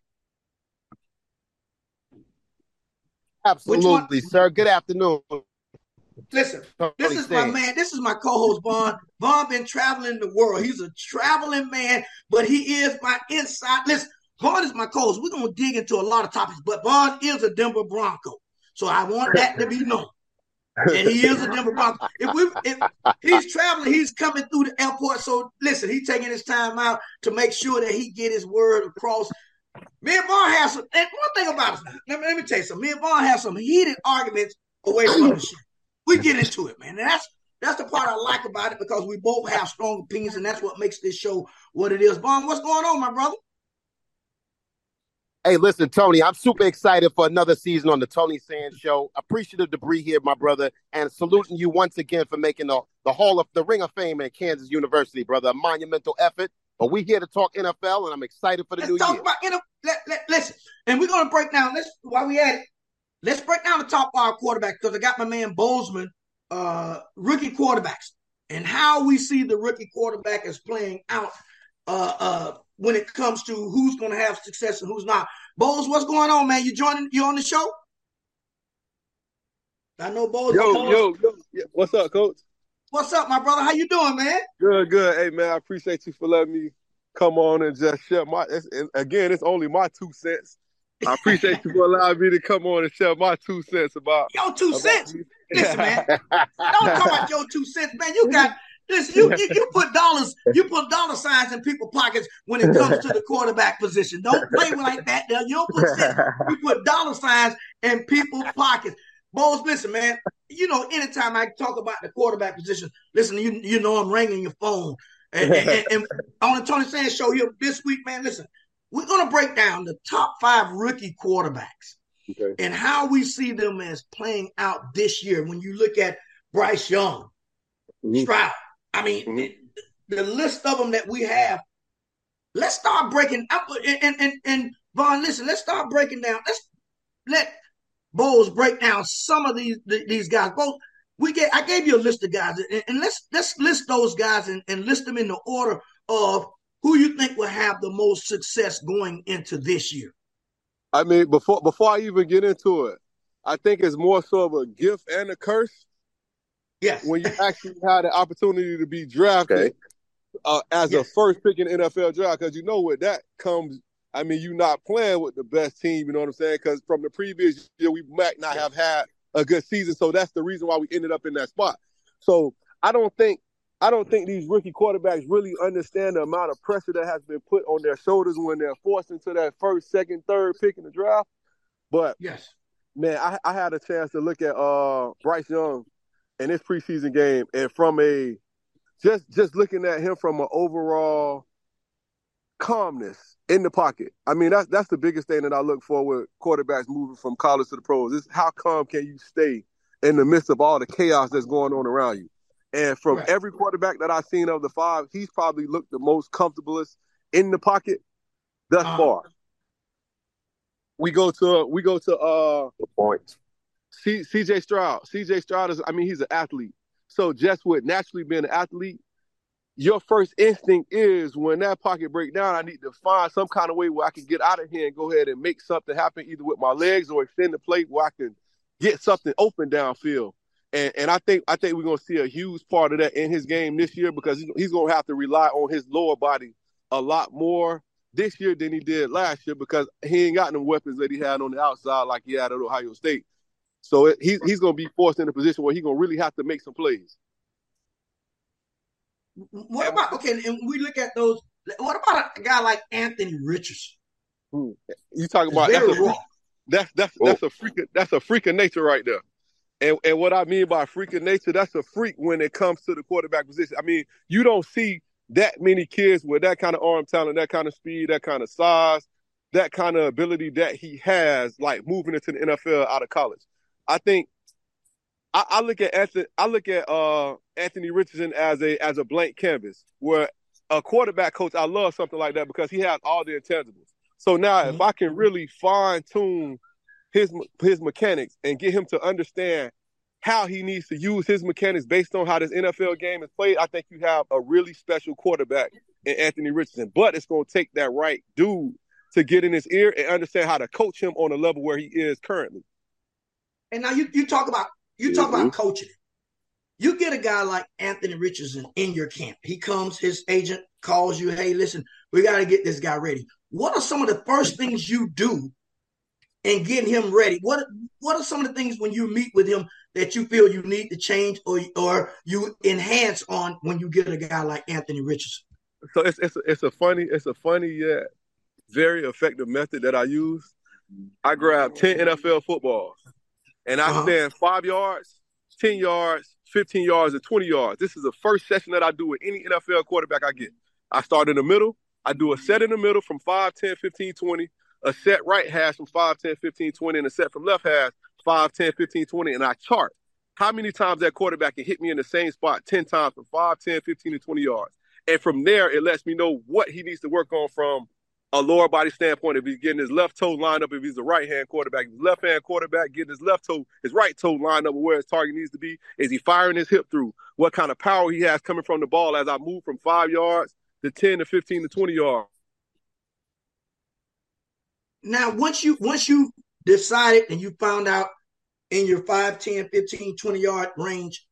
Absolutely, sir. Good afternoon. Listen, this is my man. This is my co-host, Vaughn. Vaughn been traveling the world. He's a traveling man, but he is my inside. Listen, Vaughn is my co-host. We're going to dig into a lot of topics, but Vaughn is a Denver Bronco. So I want that to be known. And he is a Denver Bronco. If we, if he's traveling, he's coming through the airport. So listen, he's taking his time out to make sure that he get his word across. Me and Vaughn have some. And one thing about it, let me, let me tell you something. Me and Vaughn have some heated arguments away from the show. We get into it, man. And that's that's the part I like about it because we both have strong opinions, and that's what makes this show what it is. Vaughn, what's going on, my brother? Hey, listen, Tony, I'm super excited for another season on the Tony Sands Show. Appreciative to be here, my brother, and saluting you once again for making the, the Hall of the Ring of Fame at Kansas University, brother. A monumental effort. But we're here to talk N F L, and I'm excited for the let's new talk year. About N F L. Let, let, listen, and we're going to break down, let's while we at it, let's break down the top five quarterbacks because I got my man Bozeman, uh, rookie quarterbacks, and how we see the rookie quarterback as playing out uh, uh, when it comes to who's going to have success and who's not. Bose, what's going on, man? You joining? You on the show? I know Bose. Yo, yo, yo, yo. What's up, Coach? What's up, my brother? How you doing, man? Good, good. Hey, man, I appreciate you for letting me come on and just share my. It's, and again, it's only my two cents. I appreciate you for allowing me to come on and share my two cents about your two about cents. Me. Listen, man, don't talk about your two cents, man. You got. Listen, you, you you put dollars, you put dollar signs in people's pockets when it comes to the quarterback position. Don't play like that. Now, you don't put cents, you put dollar signs in people's pockets. Bose, listen, man. You know, anytime I talk about the quarterback position, listen, you you know I'm ringing your phone. And, and, and, and on the Tony Sands Show here this week, man, listen, we're gonna break down the top five rookie quarterbacks okay. and how we see them as playing out this year. When you look at Bryce Young, mm-hmm. Stroud. I mean, mm-hmm. the, the list of them that we have, let's start breaking up. And, and, and, and Vaughn, listen, let's start breaking down. Let's let Bose break down some of these these guys. Both we get. I gave you a list of guys, and, and let's let's list those guys and, and list them in the order of who you think will have the most success going into this year. I mean, before before I even get into it, I think it's more so of a gift and a curse. Yes. When you actually had the opportunity to be drafted okay. uh, as yes. a first pick in the N F L draft, because you know what that comes. I mean, you're not playing with the best team, you know what I'm saying? Because from the previous year, we might not have had a good season, so that's the reason why we ended up in that spot. So I don't think I don't think these rookie quarterbacks really understand the amount of pressure that has been put on their shoulders when they're forced into that first, second, third pick in the draft. But yes, man, I, I had a chance to look at uh, Bryce Young in his preseason game, and from a just just looking at him from an overall calmness in the pocket. I mean, that's that's the biggest thing that I look for with quarterbacks moving from college to the pros. Is how calm can you stay in the midst of all the chaos that's going on around you. And from Right. every quarterback that I've seen of the five, he's probably looked the most comfortablest in the pocket thus Uh-huh. far. We go to we go to uh Points. C, CJ Stroud. C J Stroud is, I mean, he's an athlete. So just with naturally being an athlete, your first instinct is when that pocket break down, I need to find some kind of way where I can get out of here and go ahead and make something happen either with my legs or extend the plate where I can get something open downfield. And and I think I think we're gonna see a huge part of that in his game this year because he's, he's gonna have to rely on his lower body a lot more this year than he did last year because he ain't got them weapons that he had on the outside like he had at Ohio State. So it, he's he's gonna be forced in a position where he's gonna really have to make some plays. What about okay? And we look at those. What about a guy like Anthony Richardson? You talk It's about very that's a, raw. that's that's that's a freak of, that's a freak of nature right there. And and what I mean by freak of nature, that's a freak when it comes to the quarterback position. I mean, you don't see that many kids with that kind of arm talent, that kind of speed, that kind of size, that kind of ability that he has, like moving into the N F L out of college. I think I, I look at Anthony, I look at uh, Anthony Richardson as a as a blank canvas, where a quarterback coach, I love something like that because he has all the intangibles. So now, Mm-hmm. if I can really fine tune his his mechanics and get him to understand how he needs to use his mechanics based on how this N F L game is played, I think you have a really special quarterback in Anthony Richardson. But it's going to take that right dude to get in his ear and understand how to coach him on a level where he is currently. And now you, you talk about you talk about coaching. You get a guy like Anthony Richardson in your camp. He comes, his agent calls you, hey, listen, we got to get this guy ready. What are some of the first things you do in getting him ready? What what are some of the things when you meet with him that you feel you need to change or or you enhance on when you get a guy like Anthony Richardson? So it's it's a, it's a funny it's a funny yet very effective method that I use. I grab ten N F L footballs and I Uh-huh. stand five yards, ten yards, fifteen yards, and twenty yards. This is the first session that I do with any N F L quarterback I get. I start in the middle. I do a set in the middle from five, ten, fifteen, twenty, a set right hash from five, ten, fifteen, twenty, and a set from left hash five, ten, fifteen, twenty, and I chart how many times that quarterback can hit me in the same spot ten times from five, ten, fifteen, and twenty yards. And from there, it lets me know what he needs to work on from a lower body standpoint. If he's getting his left toe lined up, if he's a right-hand quarterback, if he's left-hand quarterback, getting his left toe, his right toe lined up where his target needs to be. Is he firing his hip through? What kind of power he has coming from the ball as I move from five yards to ten to fifteen to twenty yards. Now, once you once you decided and you found out in your five, ten, fifteen, twenty yard range,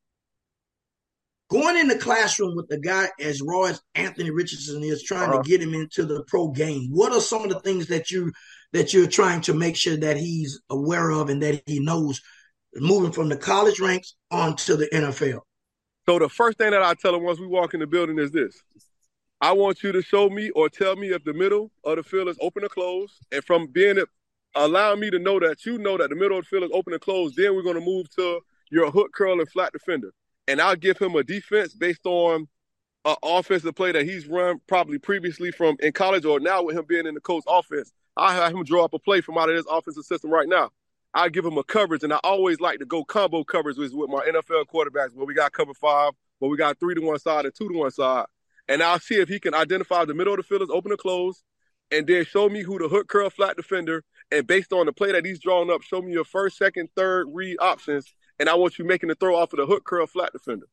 going in the classroom with a guy as raw as Anthony Richardson is, trying Uh-huh. to get him into the pro game, what are some of the things that you that you're trying to make sure that he's aware of and that he knows moving from the college ranks onto the N F L? So the first thing that I tell him once we walk in the building is this. I want you to show me or tell me if the middle of the field is open or closed. And from being it, allow me to know that you know that the middle of the field is open or closed, then we're going to move to your hook, curl, and flat defender. And I'll give him a defense based on an offensive play that he's run probably previously from in college or now with him being in the coach offense. I have him draw up a play from out of this offensive system right now. I give him a coverage, and I always like to go combo coverage with, with my N F L quarterbacks where we got cover five, where we got three to one side and two to one side. And I'll see if he can identify the middle of the field is open or closed, and then show me who the hook, curl, flat defender, and based on the play that he's drawn up, show me your first, second, third read options, and I want you making the throw off of the hook, curl, flat defender.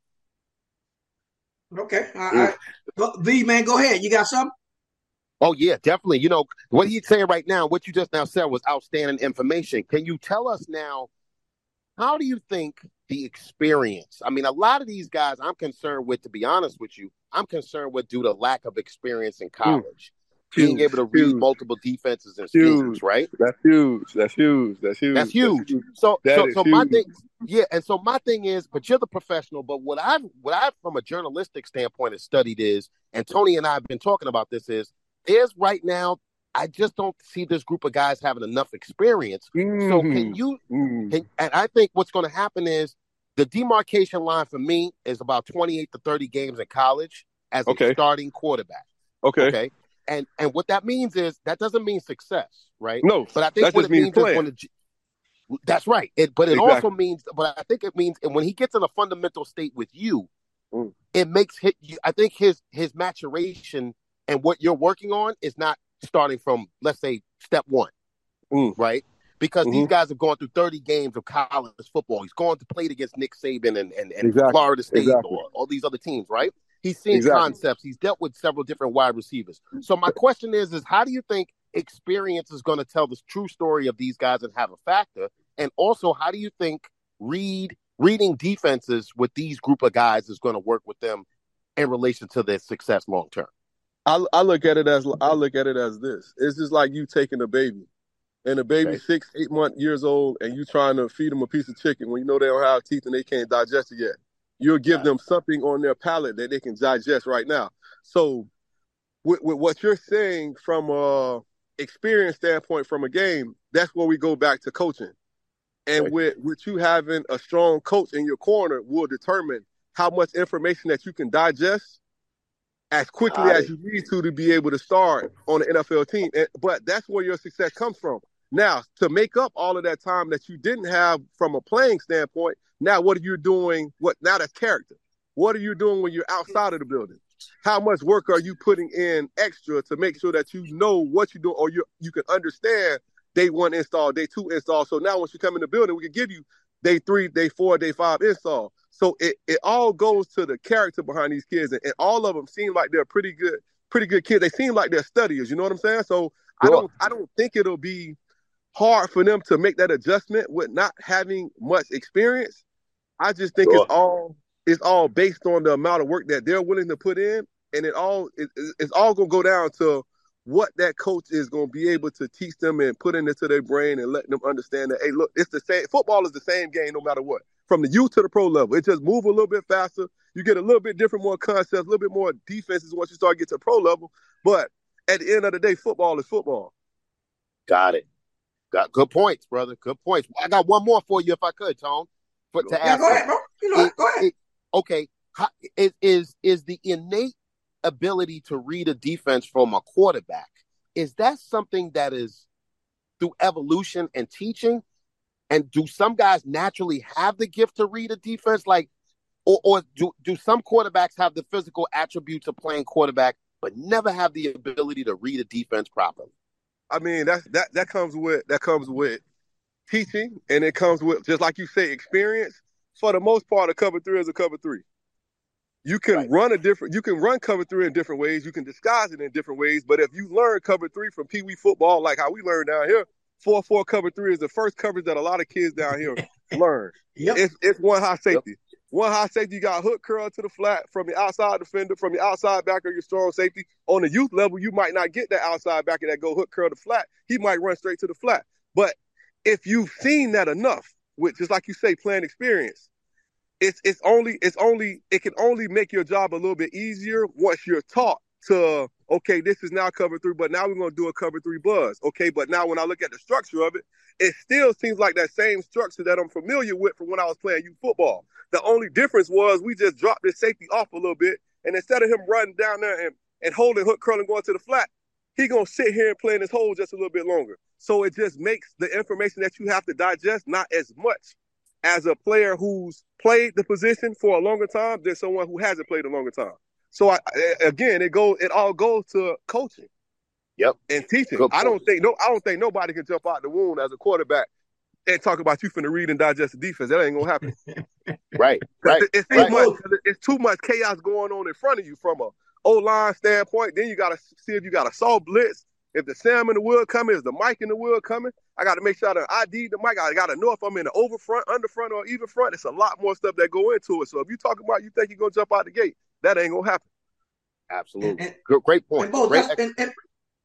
Okay. All right. Go- V, man, go ahead. You got something? Oh, yeah, definitely. You know, what he's saying right now, what you just now said was outstanding information. Can you tell us now, how do you think the experience, I mean, a lot of these guys I'm concerned with, to be honest with you, I'm concerned with due to lack of experience in college. Huge, Being able to read huge. multiple defenses and schemes, Huge. right? That's huge. That's huge. That's huge. That's huge. So, That so, is so my huge. thing, yeah, and so my thing is, but you're the professional. But what I've, what I've, from a journalistic standpoint, has studied is, and Tony and I have been talking about this is, is right now, I just don't see this group of guys having enough experience. Mm-hmm. So can you? Mm. Can, and I think what's going to happen is the demarcation line for me is about twenty-eight to thirty games in college as Okay. a starting quarterback. Okay. Okay. And and what that means is that doesn't mean success, right? No, But I think that what just it means means is playing. when the, That's right. It, but it Exactly. also means, but I think it means, and when he gets in a fundamental state with you, mm. it makes his, I think his his maturation and what you're working on is not starting from, let's say, step one, mm. right? Because mm-hmm. these guys have gone through thirty games of college football. He's gone to play against Nick Saban and, and, and exactly. Florida State exactly. or all these other teams, right? He's seen exactly. concepts. He's dealt with several different wide receivers. So my question is, is how do you think experience is going to tell the true story of these guys and have a factor? And also, how do you think read reading defenses with these group of guys is going to work with them in relation to their success long term? I, I look at it as I look at it as this. It's just like you taking a baby, and a baby Okay. six, eight month years old, and you trying to feed them a piece of chicken when you know they don't have teeth and they can't digest it yet. You'll give them something on their palate that they can digest right now. So, with, with what you're saying from a experience standpoint from a game, that's where we go back to coaching. And Right. with, with you having a strong coach in your corner will determine how much information that you can digest as quickly Got as it. you need to to be able to start on an N F L team. And, but that's where your success comes from. Now, to make up all of that time that you didn't have from a playing standpoint, now what are you doing? What now that's character. What are you doing when you're outside of the building? How much work are you putting in extra to make sure that you know what you're doing, or you you can understand day one install, day two install. So now once you come in the building, we can give you day three, day four, day five install. So it, it all goes to the character behind these kids, and, and all of them seem like they're pretty good, pretty good kids. They seem like they're studiers. You know what I'm saying? So I don't I don't think it'll be hard for them to make that adjustment with not having much experience. I just think Sure. it's all it's all based on the amount of work that they're willing to put in, and it all it, it's all gonna go down to what that coach is gonna be able to teach them and put into their brain and letting them understand that, hey, look, it's the same. Football is the same game no matter what, from the youth to the pro level. It just move a little bit faster. You get a little bit different, more concepts, a little bit more defenses once you start getting to pro level. But at the end of the day, football is football. Got it. Got good points, brother. Good points. I got one more for you, if I could, Tone. For, to Yeah, ask go you. ahead, bro. You know, It- go ahead. it- okay. How, is, is is the innate ability to read a defense from a quarterback, is that something that is through evolution and teaching? And do some guys naturally have the gift to read a defense? Like, or, or do, do some quarterbacks have the physical attributes of playing quarterback, but never have the ability to read a defense properly? I mean, that's that that comes with that comes with teaching, and it comes with, just like you say, experience. For the most part, a cover three is a cover three. You can Right. run a different you can run cover three in different ways. You can disguise it in different ways. But if you learn cover three from Pee Wee football, like how we learn down here, four four cover three is the first coverage that a lot of kids down here learn. Yep. It's it's one high safety. One high safety, you got hook curl to the flat from the outside defender, from the outside backer, your strong safety. On the youth level, you might not get that outside backer that go hook curl to flat. He might run straight to the flat. But if you've seen that enough, with just like you say, playing experience, it's it's only it's only it can only make your job a little bit easier once you're taught to, okay, this is now cover three, but now we're gonna do a cover three buzz. Okay, but now when I look at the structure of it, it still seems like that same structure that I'm familiar with from when I was playing youth football. The only difference was we just dropped this safety off a little bit, and instead of him running down there and, and holding hook curl and going to the flat, he gonna sit here and play in his hole just a little bit longer. So it just makes the information that you have to digest not as much as a player who's played the position for a longer time than someone who hasn't played a longer time. So I, again, it goes it all goes to coaching. Yep. And teaching. Good I don't point. think no I don't think nobody can jump out the womb as a quarterback and talk about you finna read and digest the defense. That ain't gonna happen. Right. Right. It's too right. much. It's too much chaos going on in front of you from a O-line standpoint. Then you got to see if you got a soft blitz. If the Sam in the wood coming, is the Mike in the wood coming? I got to make sure that I D the Mike. I got to know if I'm in the over front, under front, or even front. It's a lot more stuff that go into it. So if you talking about you think you're gonna jump out the gate, that ain't gonna happen. Absolutely. And- Good- Great point. And both, Great that's- and- and-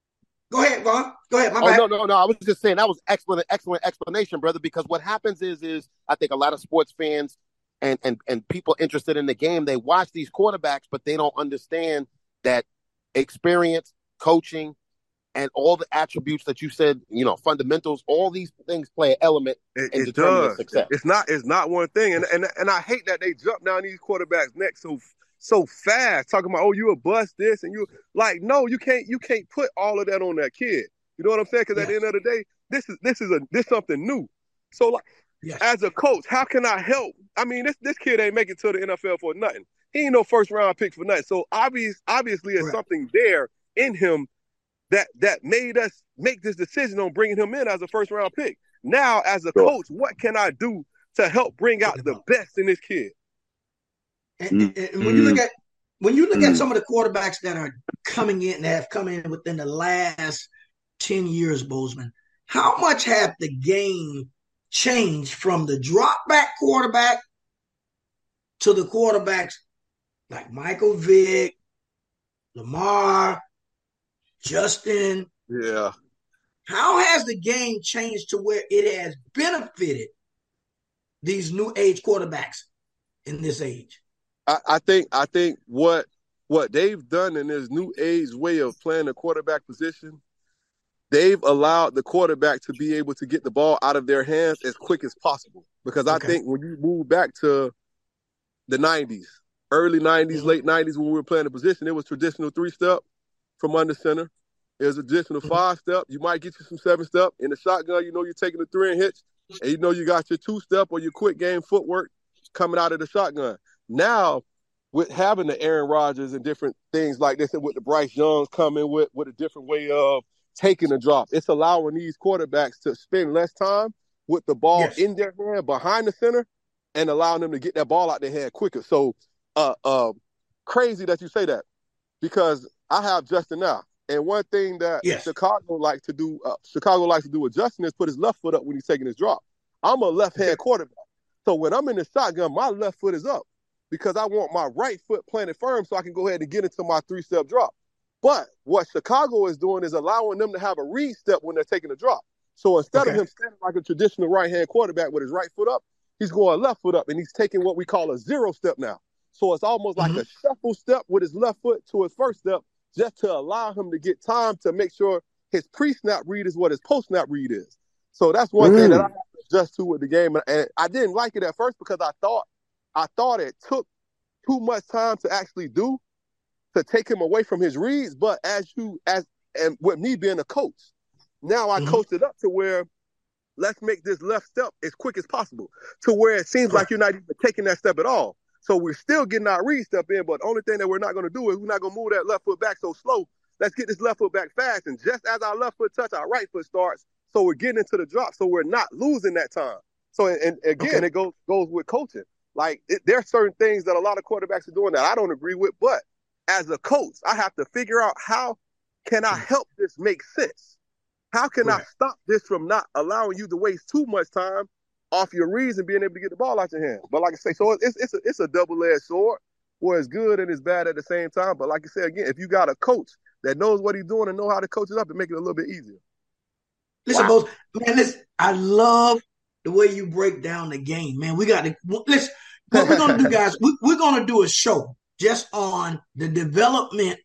go ahead, Vaughn. Go ahead. My Oh bad. no, no, no! I was just saying that was excellent, excellent explanation, brother. Because what happens is, is I think a lot of sports fans and and and people interested in the game, they watch these quarterbacks, but they don't understand that experience, coaching, and all the attributes that you said, you know, fundamentals, all these things play an element It, in it determining does. success. It's not. It's not one thing, and and and I hate that they jump down these quarterbacks' necks so so fast, talking about, oh, you a bust this and you like, no, you can't. You can't put all of that on that kid. You know what I'm saying? Because at the Yes. end of the day, this is this is a this something new. So, like, yes. as a coach, how can I help? I mean, this this kid ain't making it to the N F L for nothing. He ain't no first round pick for nothing. So obvious, obviously, there's something there in him that that made us make this decision on bringing him in as a first round pick. Now, as a Sure. coach, what can I do to help bring out the best in this kid? And, and, and when you look at when you look at some of the quarterbacks that are coming in that have come in within the last ten years, Bozeman, how much have the game changed from the drop back quarterback to the quarterbacks like Michael Vick, Lamar, Justin? Yeah. How has the game changed to where it has benefited these new age quarterbacks in this age? I, I think I think what what they've done in this new age way of playing the quarterback position, they've allowed the quarterback to be able to get the ball out of their hands as quick as possible. Because I Okay. think when you move back to the nineties, early nineties, Mm-hmm. late nineties, when we were playing the position, it was traditional three-step from under center. It was a traditional Mm-hmm. five-step. You might get you some seven-step. In the shotgun, you know you're taking a three and hitch, and you know you got your two-step or your quick game footwork coming out of the shotgun. Now, with having the Aaron Rodgers and different things like this, and with the Bryce Youngs coming with, with a different way of taking a drop, it's allowing these quarterbacks to spend less time with the ball Yes. in their hand behind the center and allowing them to get that ball out their hand quicker. So, uh, uh, crazy that you say that, because I have Justin now. And one thing that Yes. Chicago likes to do, uh, Chicago likes to do with Justin is put his left foot up when he's taking his drop. I'm a left-hand quarterback. So when I'm in the shotgun, my left foot is up because I want my right foot planted firm so I can go ahead and get into my three-step drop. But what Chicago is doing is allowing them to have a read step when they're taking a drop. So instead Okay. of him standing like a traditional right-hand quarterback with his right foot up, he's going left foot up, and he's taking what we call a zero step now. So it's almost like Mhm. a shuffle step with his left foot to his first step, just to allow him to get time to make sure his pre-snap read is what his post-snap read is. So that's one thing that I have to adjust to with the game. And I didn't like it at first because I thought I thought it took too much time to actually do to take him away from his reads. But as you as and with me being a coach, now I Mhm. coached it up to where let's make this left step as quick as possible to where it seems like you're not even taking that step at all. So we're still getting our read step in, but the only thing that we're not going to do is we're not going to move that left foot back so slow. Let's get this left foot back fast. And just as our left foot touch, our right foot starts. So we're getting into the drop. So we're not losing that time. So, and, and again, Okay. it goes goes with coaching. Like it, there are certain things that a lot of quarterbacks are doing that I don't agree with. But as a coach, I have to figure out how can I help this make sense? How can I Right. stop this from not allowing you to waste too much time off your reads and being able to get the ball out your hand? But like I say, so it's it's a, it's a double-edged sword where it's good and it's bad at the same time. But like I said, again, if you got a coach that knows what he's doing and know how to coach it up, and make it a little bit easier. Listen, Bose, man, listen, I love the way you break down the game, man. We got to listen. What we're gonna do, guys? We, we're gonna do a show just on the development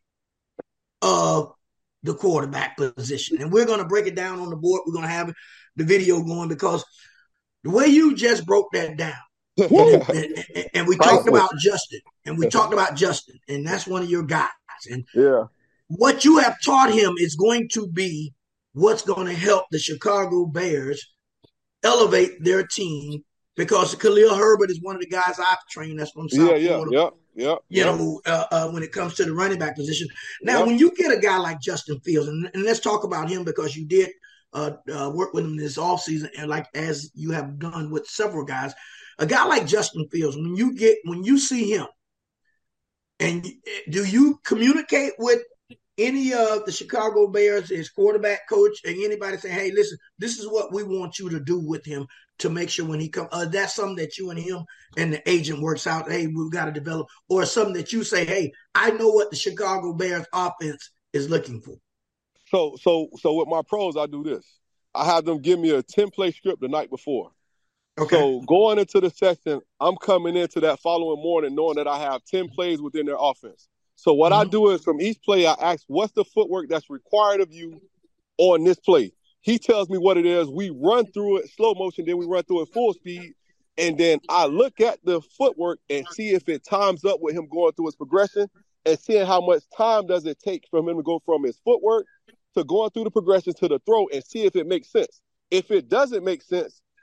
of the quarterback position, and we're gonna break it down on the board. We're gonna have the video going because the way you just broke that down, and, and, and, and we Priceless. talked about Justin, and we talked about Justin, and that's one of your guys, and Yeah. what you have taught him is going to be what's going to help the Chicago Bears elevate their team, because Khalil Herbert is one of the guys I've trained that's from South Yeah, yeah, Florida. yeah, yeah. You yeah. know, uh, uh, when it comes to the running back position. Now, Yep. when you get a guy like Justin Fields, and, and let's talk about him because you did uh, uh, work with him this offseason, and like as you have done with several guys, a guy like Justin Fields, when you get when you see him, and do you communicate with any of the Chicago Bears, his quarterback coach, and anybody say, hey, listen, this is what we want you to do with him to make sure when he comes, uh, that's something that you and him and the agent works out, hey, we've got to develop, or something that you say, hey, I know what the Chicago Bears offense is looking for. So, so, so with my pros, I do this. I have them give me a ten-play script the night before. Okay. So going into the session, I'm coming into that following morning knowing that I have ten plays within their offense. So what Mhm. I do is from each play, I ask, what's the footwork that's required of you on this play? He tells me what it is. We run through it slow motion, then we run through it full speed. And then I look at the footwork and see if it times up with him going through his progression and seeing how much time does it take from him to go from his footwork to going through the progression to the throw and see if it makes sense. If it doesn't make sense,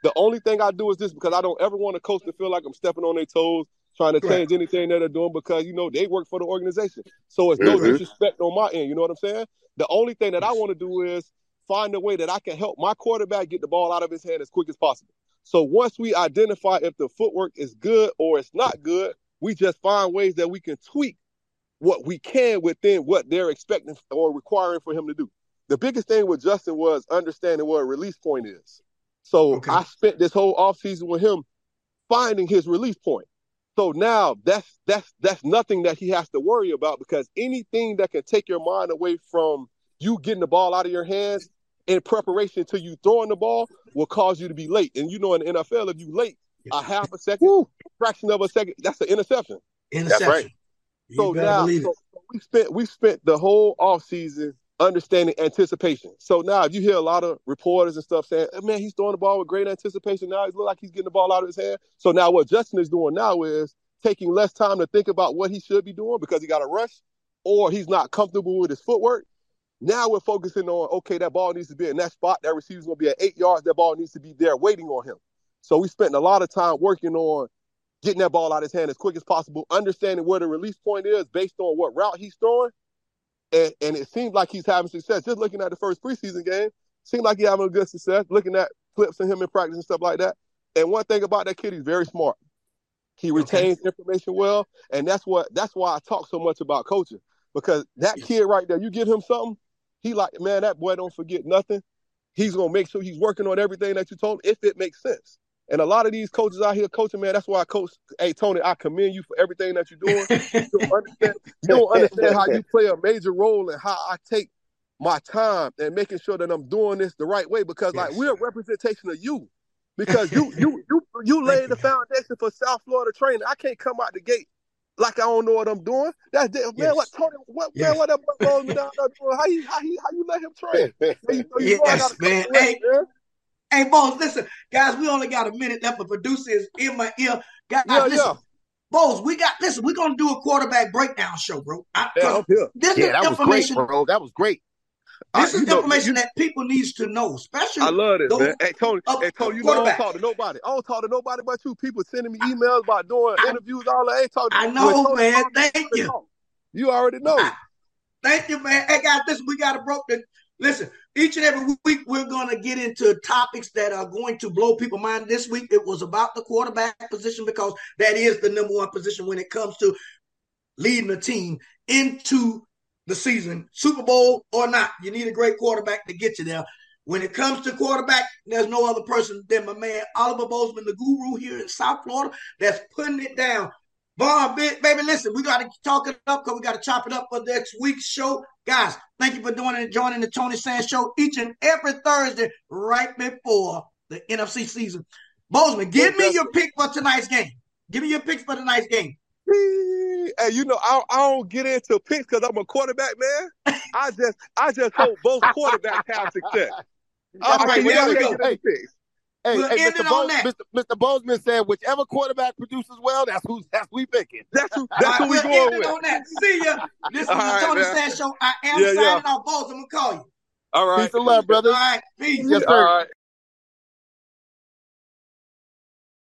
The only thing I do is this because I don't ever want a coach to feel like I'm stepping on their toes, trying to change anything that they're doing because, you know, they work for the organization. So it's no mm-hmm. disrespect on my end. You know what I'm saying? The only thing that I want to do is find a way that I can help my quarterback get the ball out of his hand as quick as possible. So once we identify if the footwork is good or it's not good, we just find ways that we can tweak what we can within what they're expecting or requiring for him to do. The biggest thing with Justin was understanding what a release point is. So okay. I spent this whole offseason with him finding his release point. So now that's that's that's nothing that he has to worry about because anything that can take your mind away from you getting the ball out of your hands in preparation to you throwing the ball will cause you to be late. And you know in the N F L, if you late a half a second, Woo. fraction of a second, that's an interception. Interception. That's right. You so now so, so we spent we spent the whole offseason understanding anticipation. So now if you hear a lot of reporters and stuff saying, oh, man, he's throwing the ball with great anticipation. Now it looks like he's getting the ball out of his hand. So now what Justin is doing now is taking less time to think about what he should be doing because he got a rush or he's not comfortable with his footwork. Now we're focusing on, okay, that ball needs to be in that spot. That receiver's going to be at eight yards. That ball needs to be there waiting on him. So we spent a lot of time working on getting that ball out of his hand as quick as possible, understanding where the release point is based on what route he's throwing. And, and it seems like he's having success. Just looking at the first preseason game, seemed like he's having a good success, looking at clips of him in practice and stuff like that. And one thing about that kid, he's very smart. He retains okay. information well, and that's what that's why I talk so much about coaching. Because that kid right there, you give him something, he like, man, that boy don't forget nothing. He's going to make sure he's working on everything that you told him if it makes sense. And a lot of these coaches out here coaching, man, that's why I coach. Hey, Tony, I commend you for everything that you're doing. You don't understand, you don't understand how you play a major role and how I take my time and making sure that I'm doing this the right way because, yes. like, we're a representation of you. Because you you you you laid the foundation for South Florida training. I can't come out the gate like I don't know what I'm doing. That's man, yes. what Tony, what yes. man, what that boy me down there doing? How you how you how you let him train? You, you yes, man. Hey, man. Hey, Bones, listen, guys, we only got a minute left. The producer is in my ear. Guys, yeah, listen, yeah. Bones, we got listen. We're gonna do a quarterback breakdown show, bro. I, yeah, yeah. This yeah, is that information, was great, bro. That was great. This I, is know, information you, that people needs to know, especially. I love it, those, man. Hey, Tony, uh, hey, Tony, you know I don't talk to nobody. I don't talk to nobody but you. People sending me emails about doing I, interviews. All that. I ain't talking. I know, man. Thank you. Talk. You already know. I, thank you, man. Hey, guys, listen, we got to broke the. Listen, each and every week we're going to get into topics that are going to blow people's mind. This week it was about the quarterback position because that is the number one position when it comes to leading a team into the season, Super Bowl or not. You need a great quarterback to get you there. When it comes to quarterback, there's no other person than my man Oliver Bozeman, the guru here in South Florida, that's putting it down. Vaughn, baby, listen, we got to talk it up because we got to chop it up for next week's show. Guys, thank you for doing it, joining the Tony Sands Show each and every Thursday right before the N F C season. Bozeman, give me your pick for tonight's game. Give me your picks for tonight's game. Hey, you know, I, I don't get into picks because I'm a quarterback, man. I just I just hope both quarterbacks have success. All right, there we go. Hey, hey, we'll hey end Mister it Bo- on that. Mister Mister Bozeman said whichever quarterback produces well, that's who that's who we picking. That's who that's right, who we we'll going end with. it on that. See ya. This is All the right, Tony man. Sands Show. I am Yeah, signing yeah. off. Bozeman, I'm gonna call you. All right. Peace and love, brother. All right, peace. Yes, sir. All right.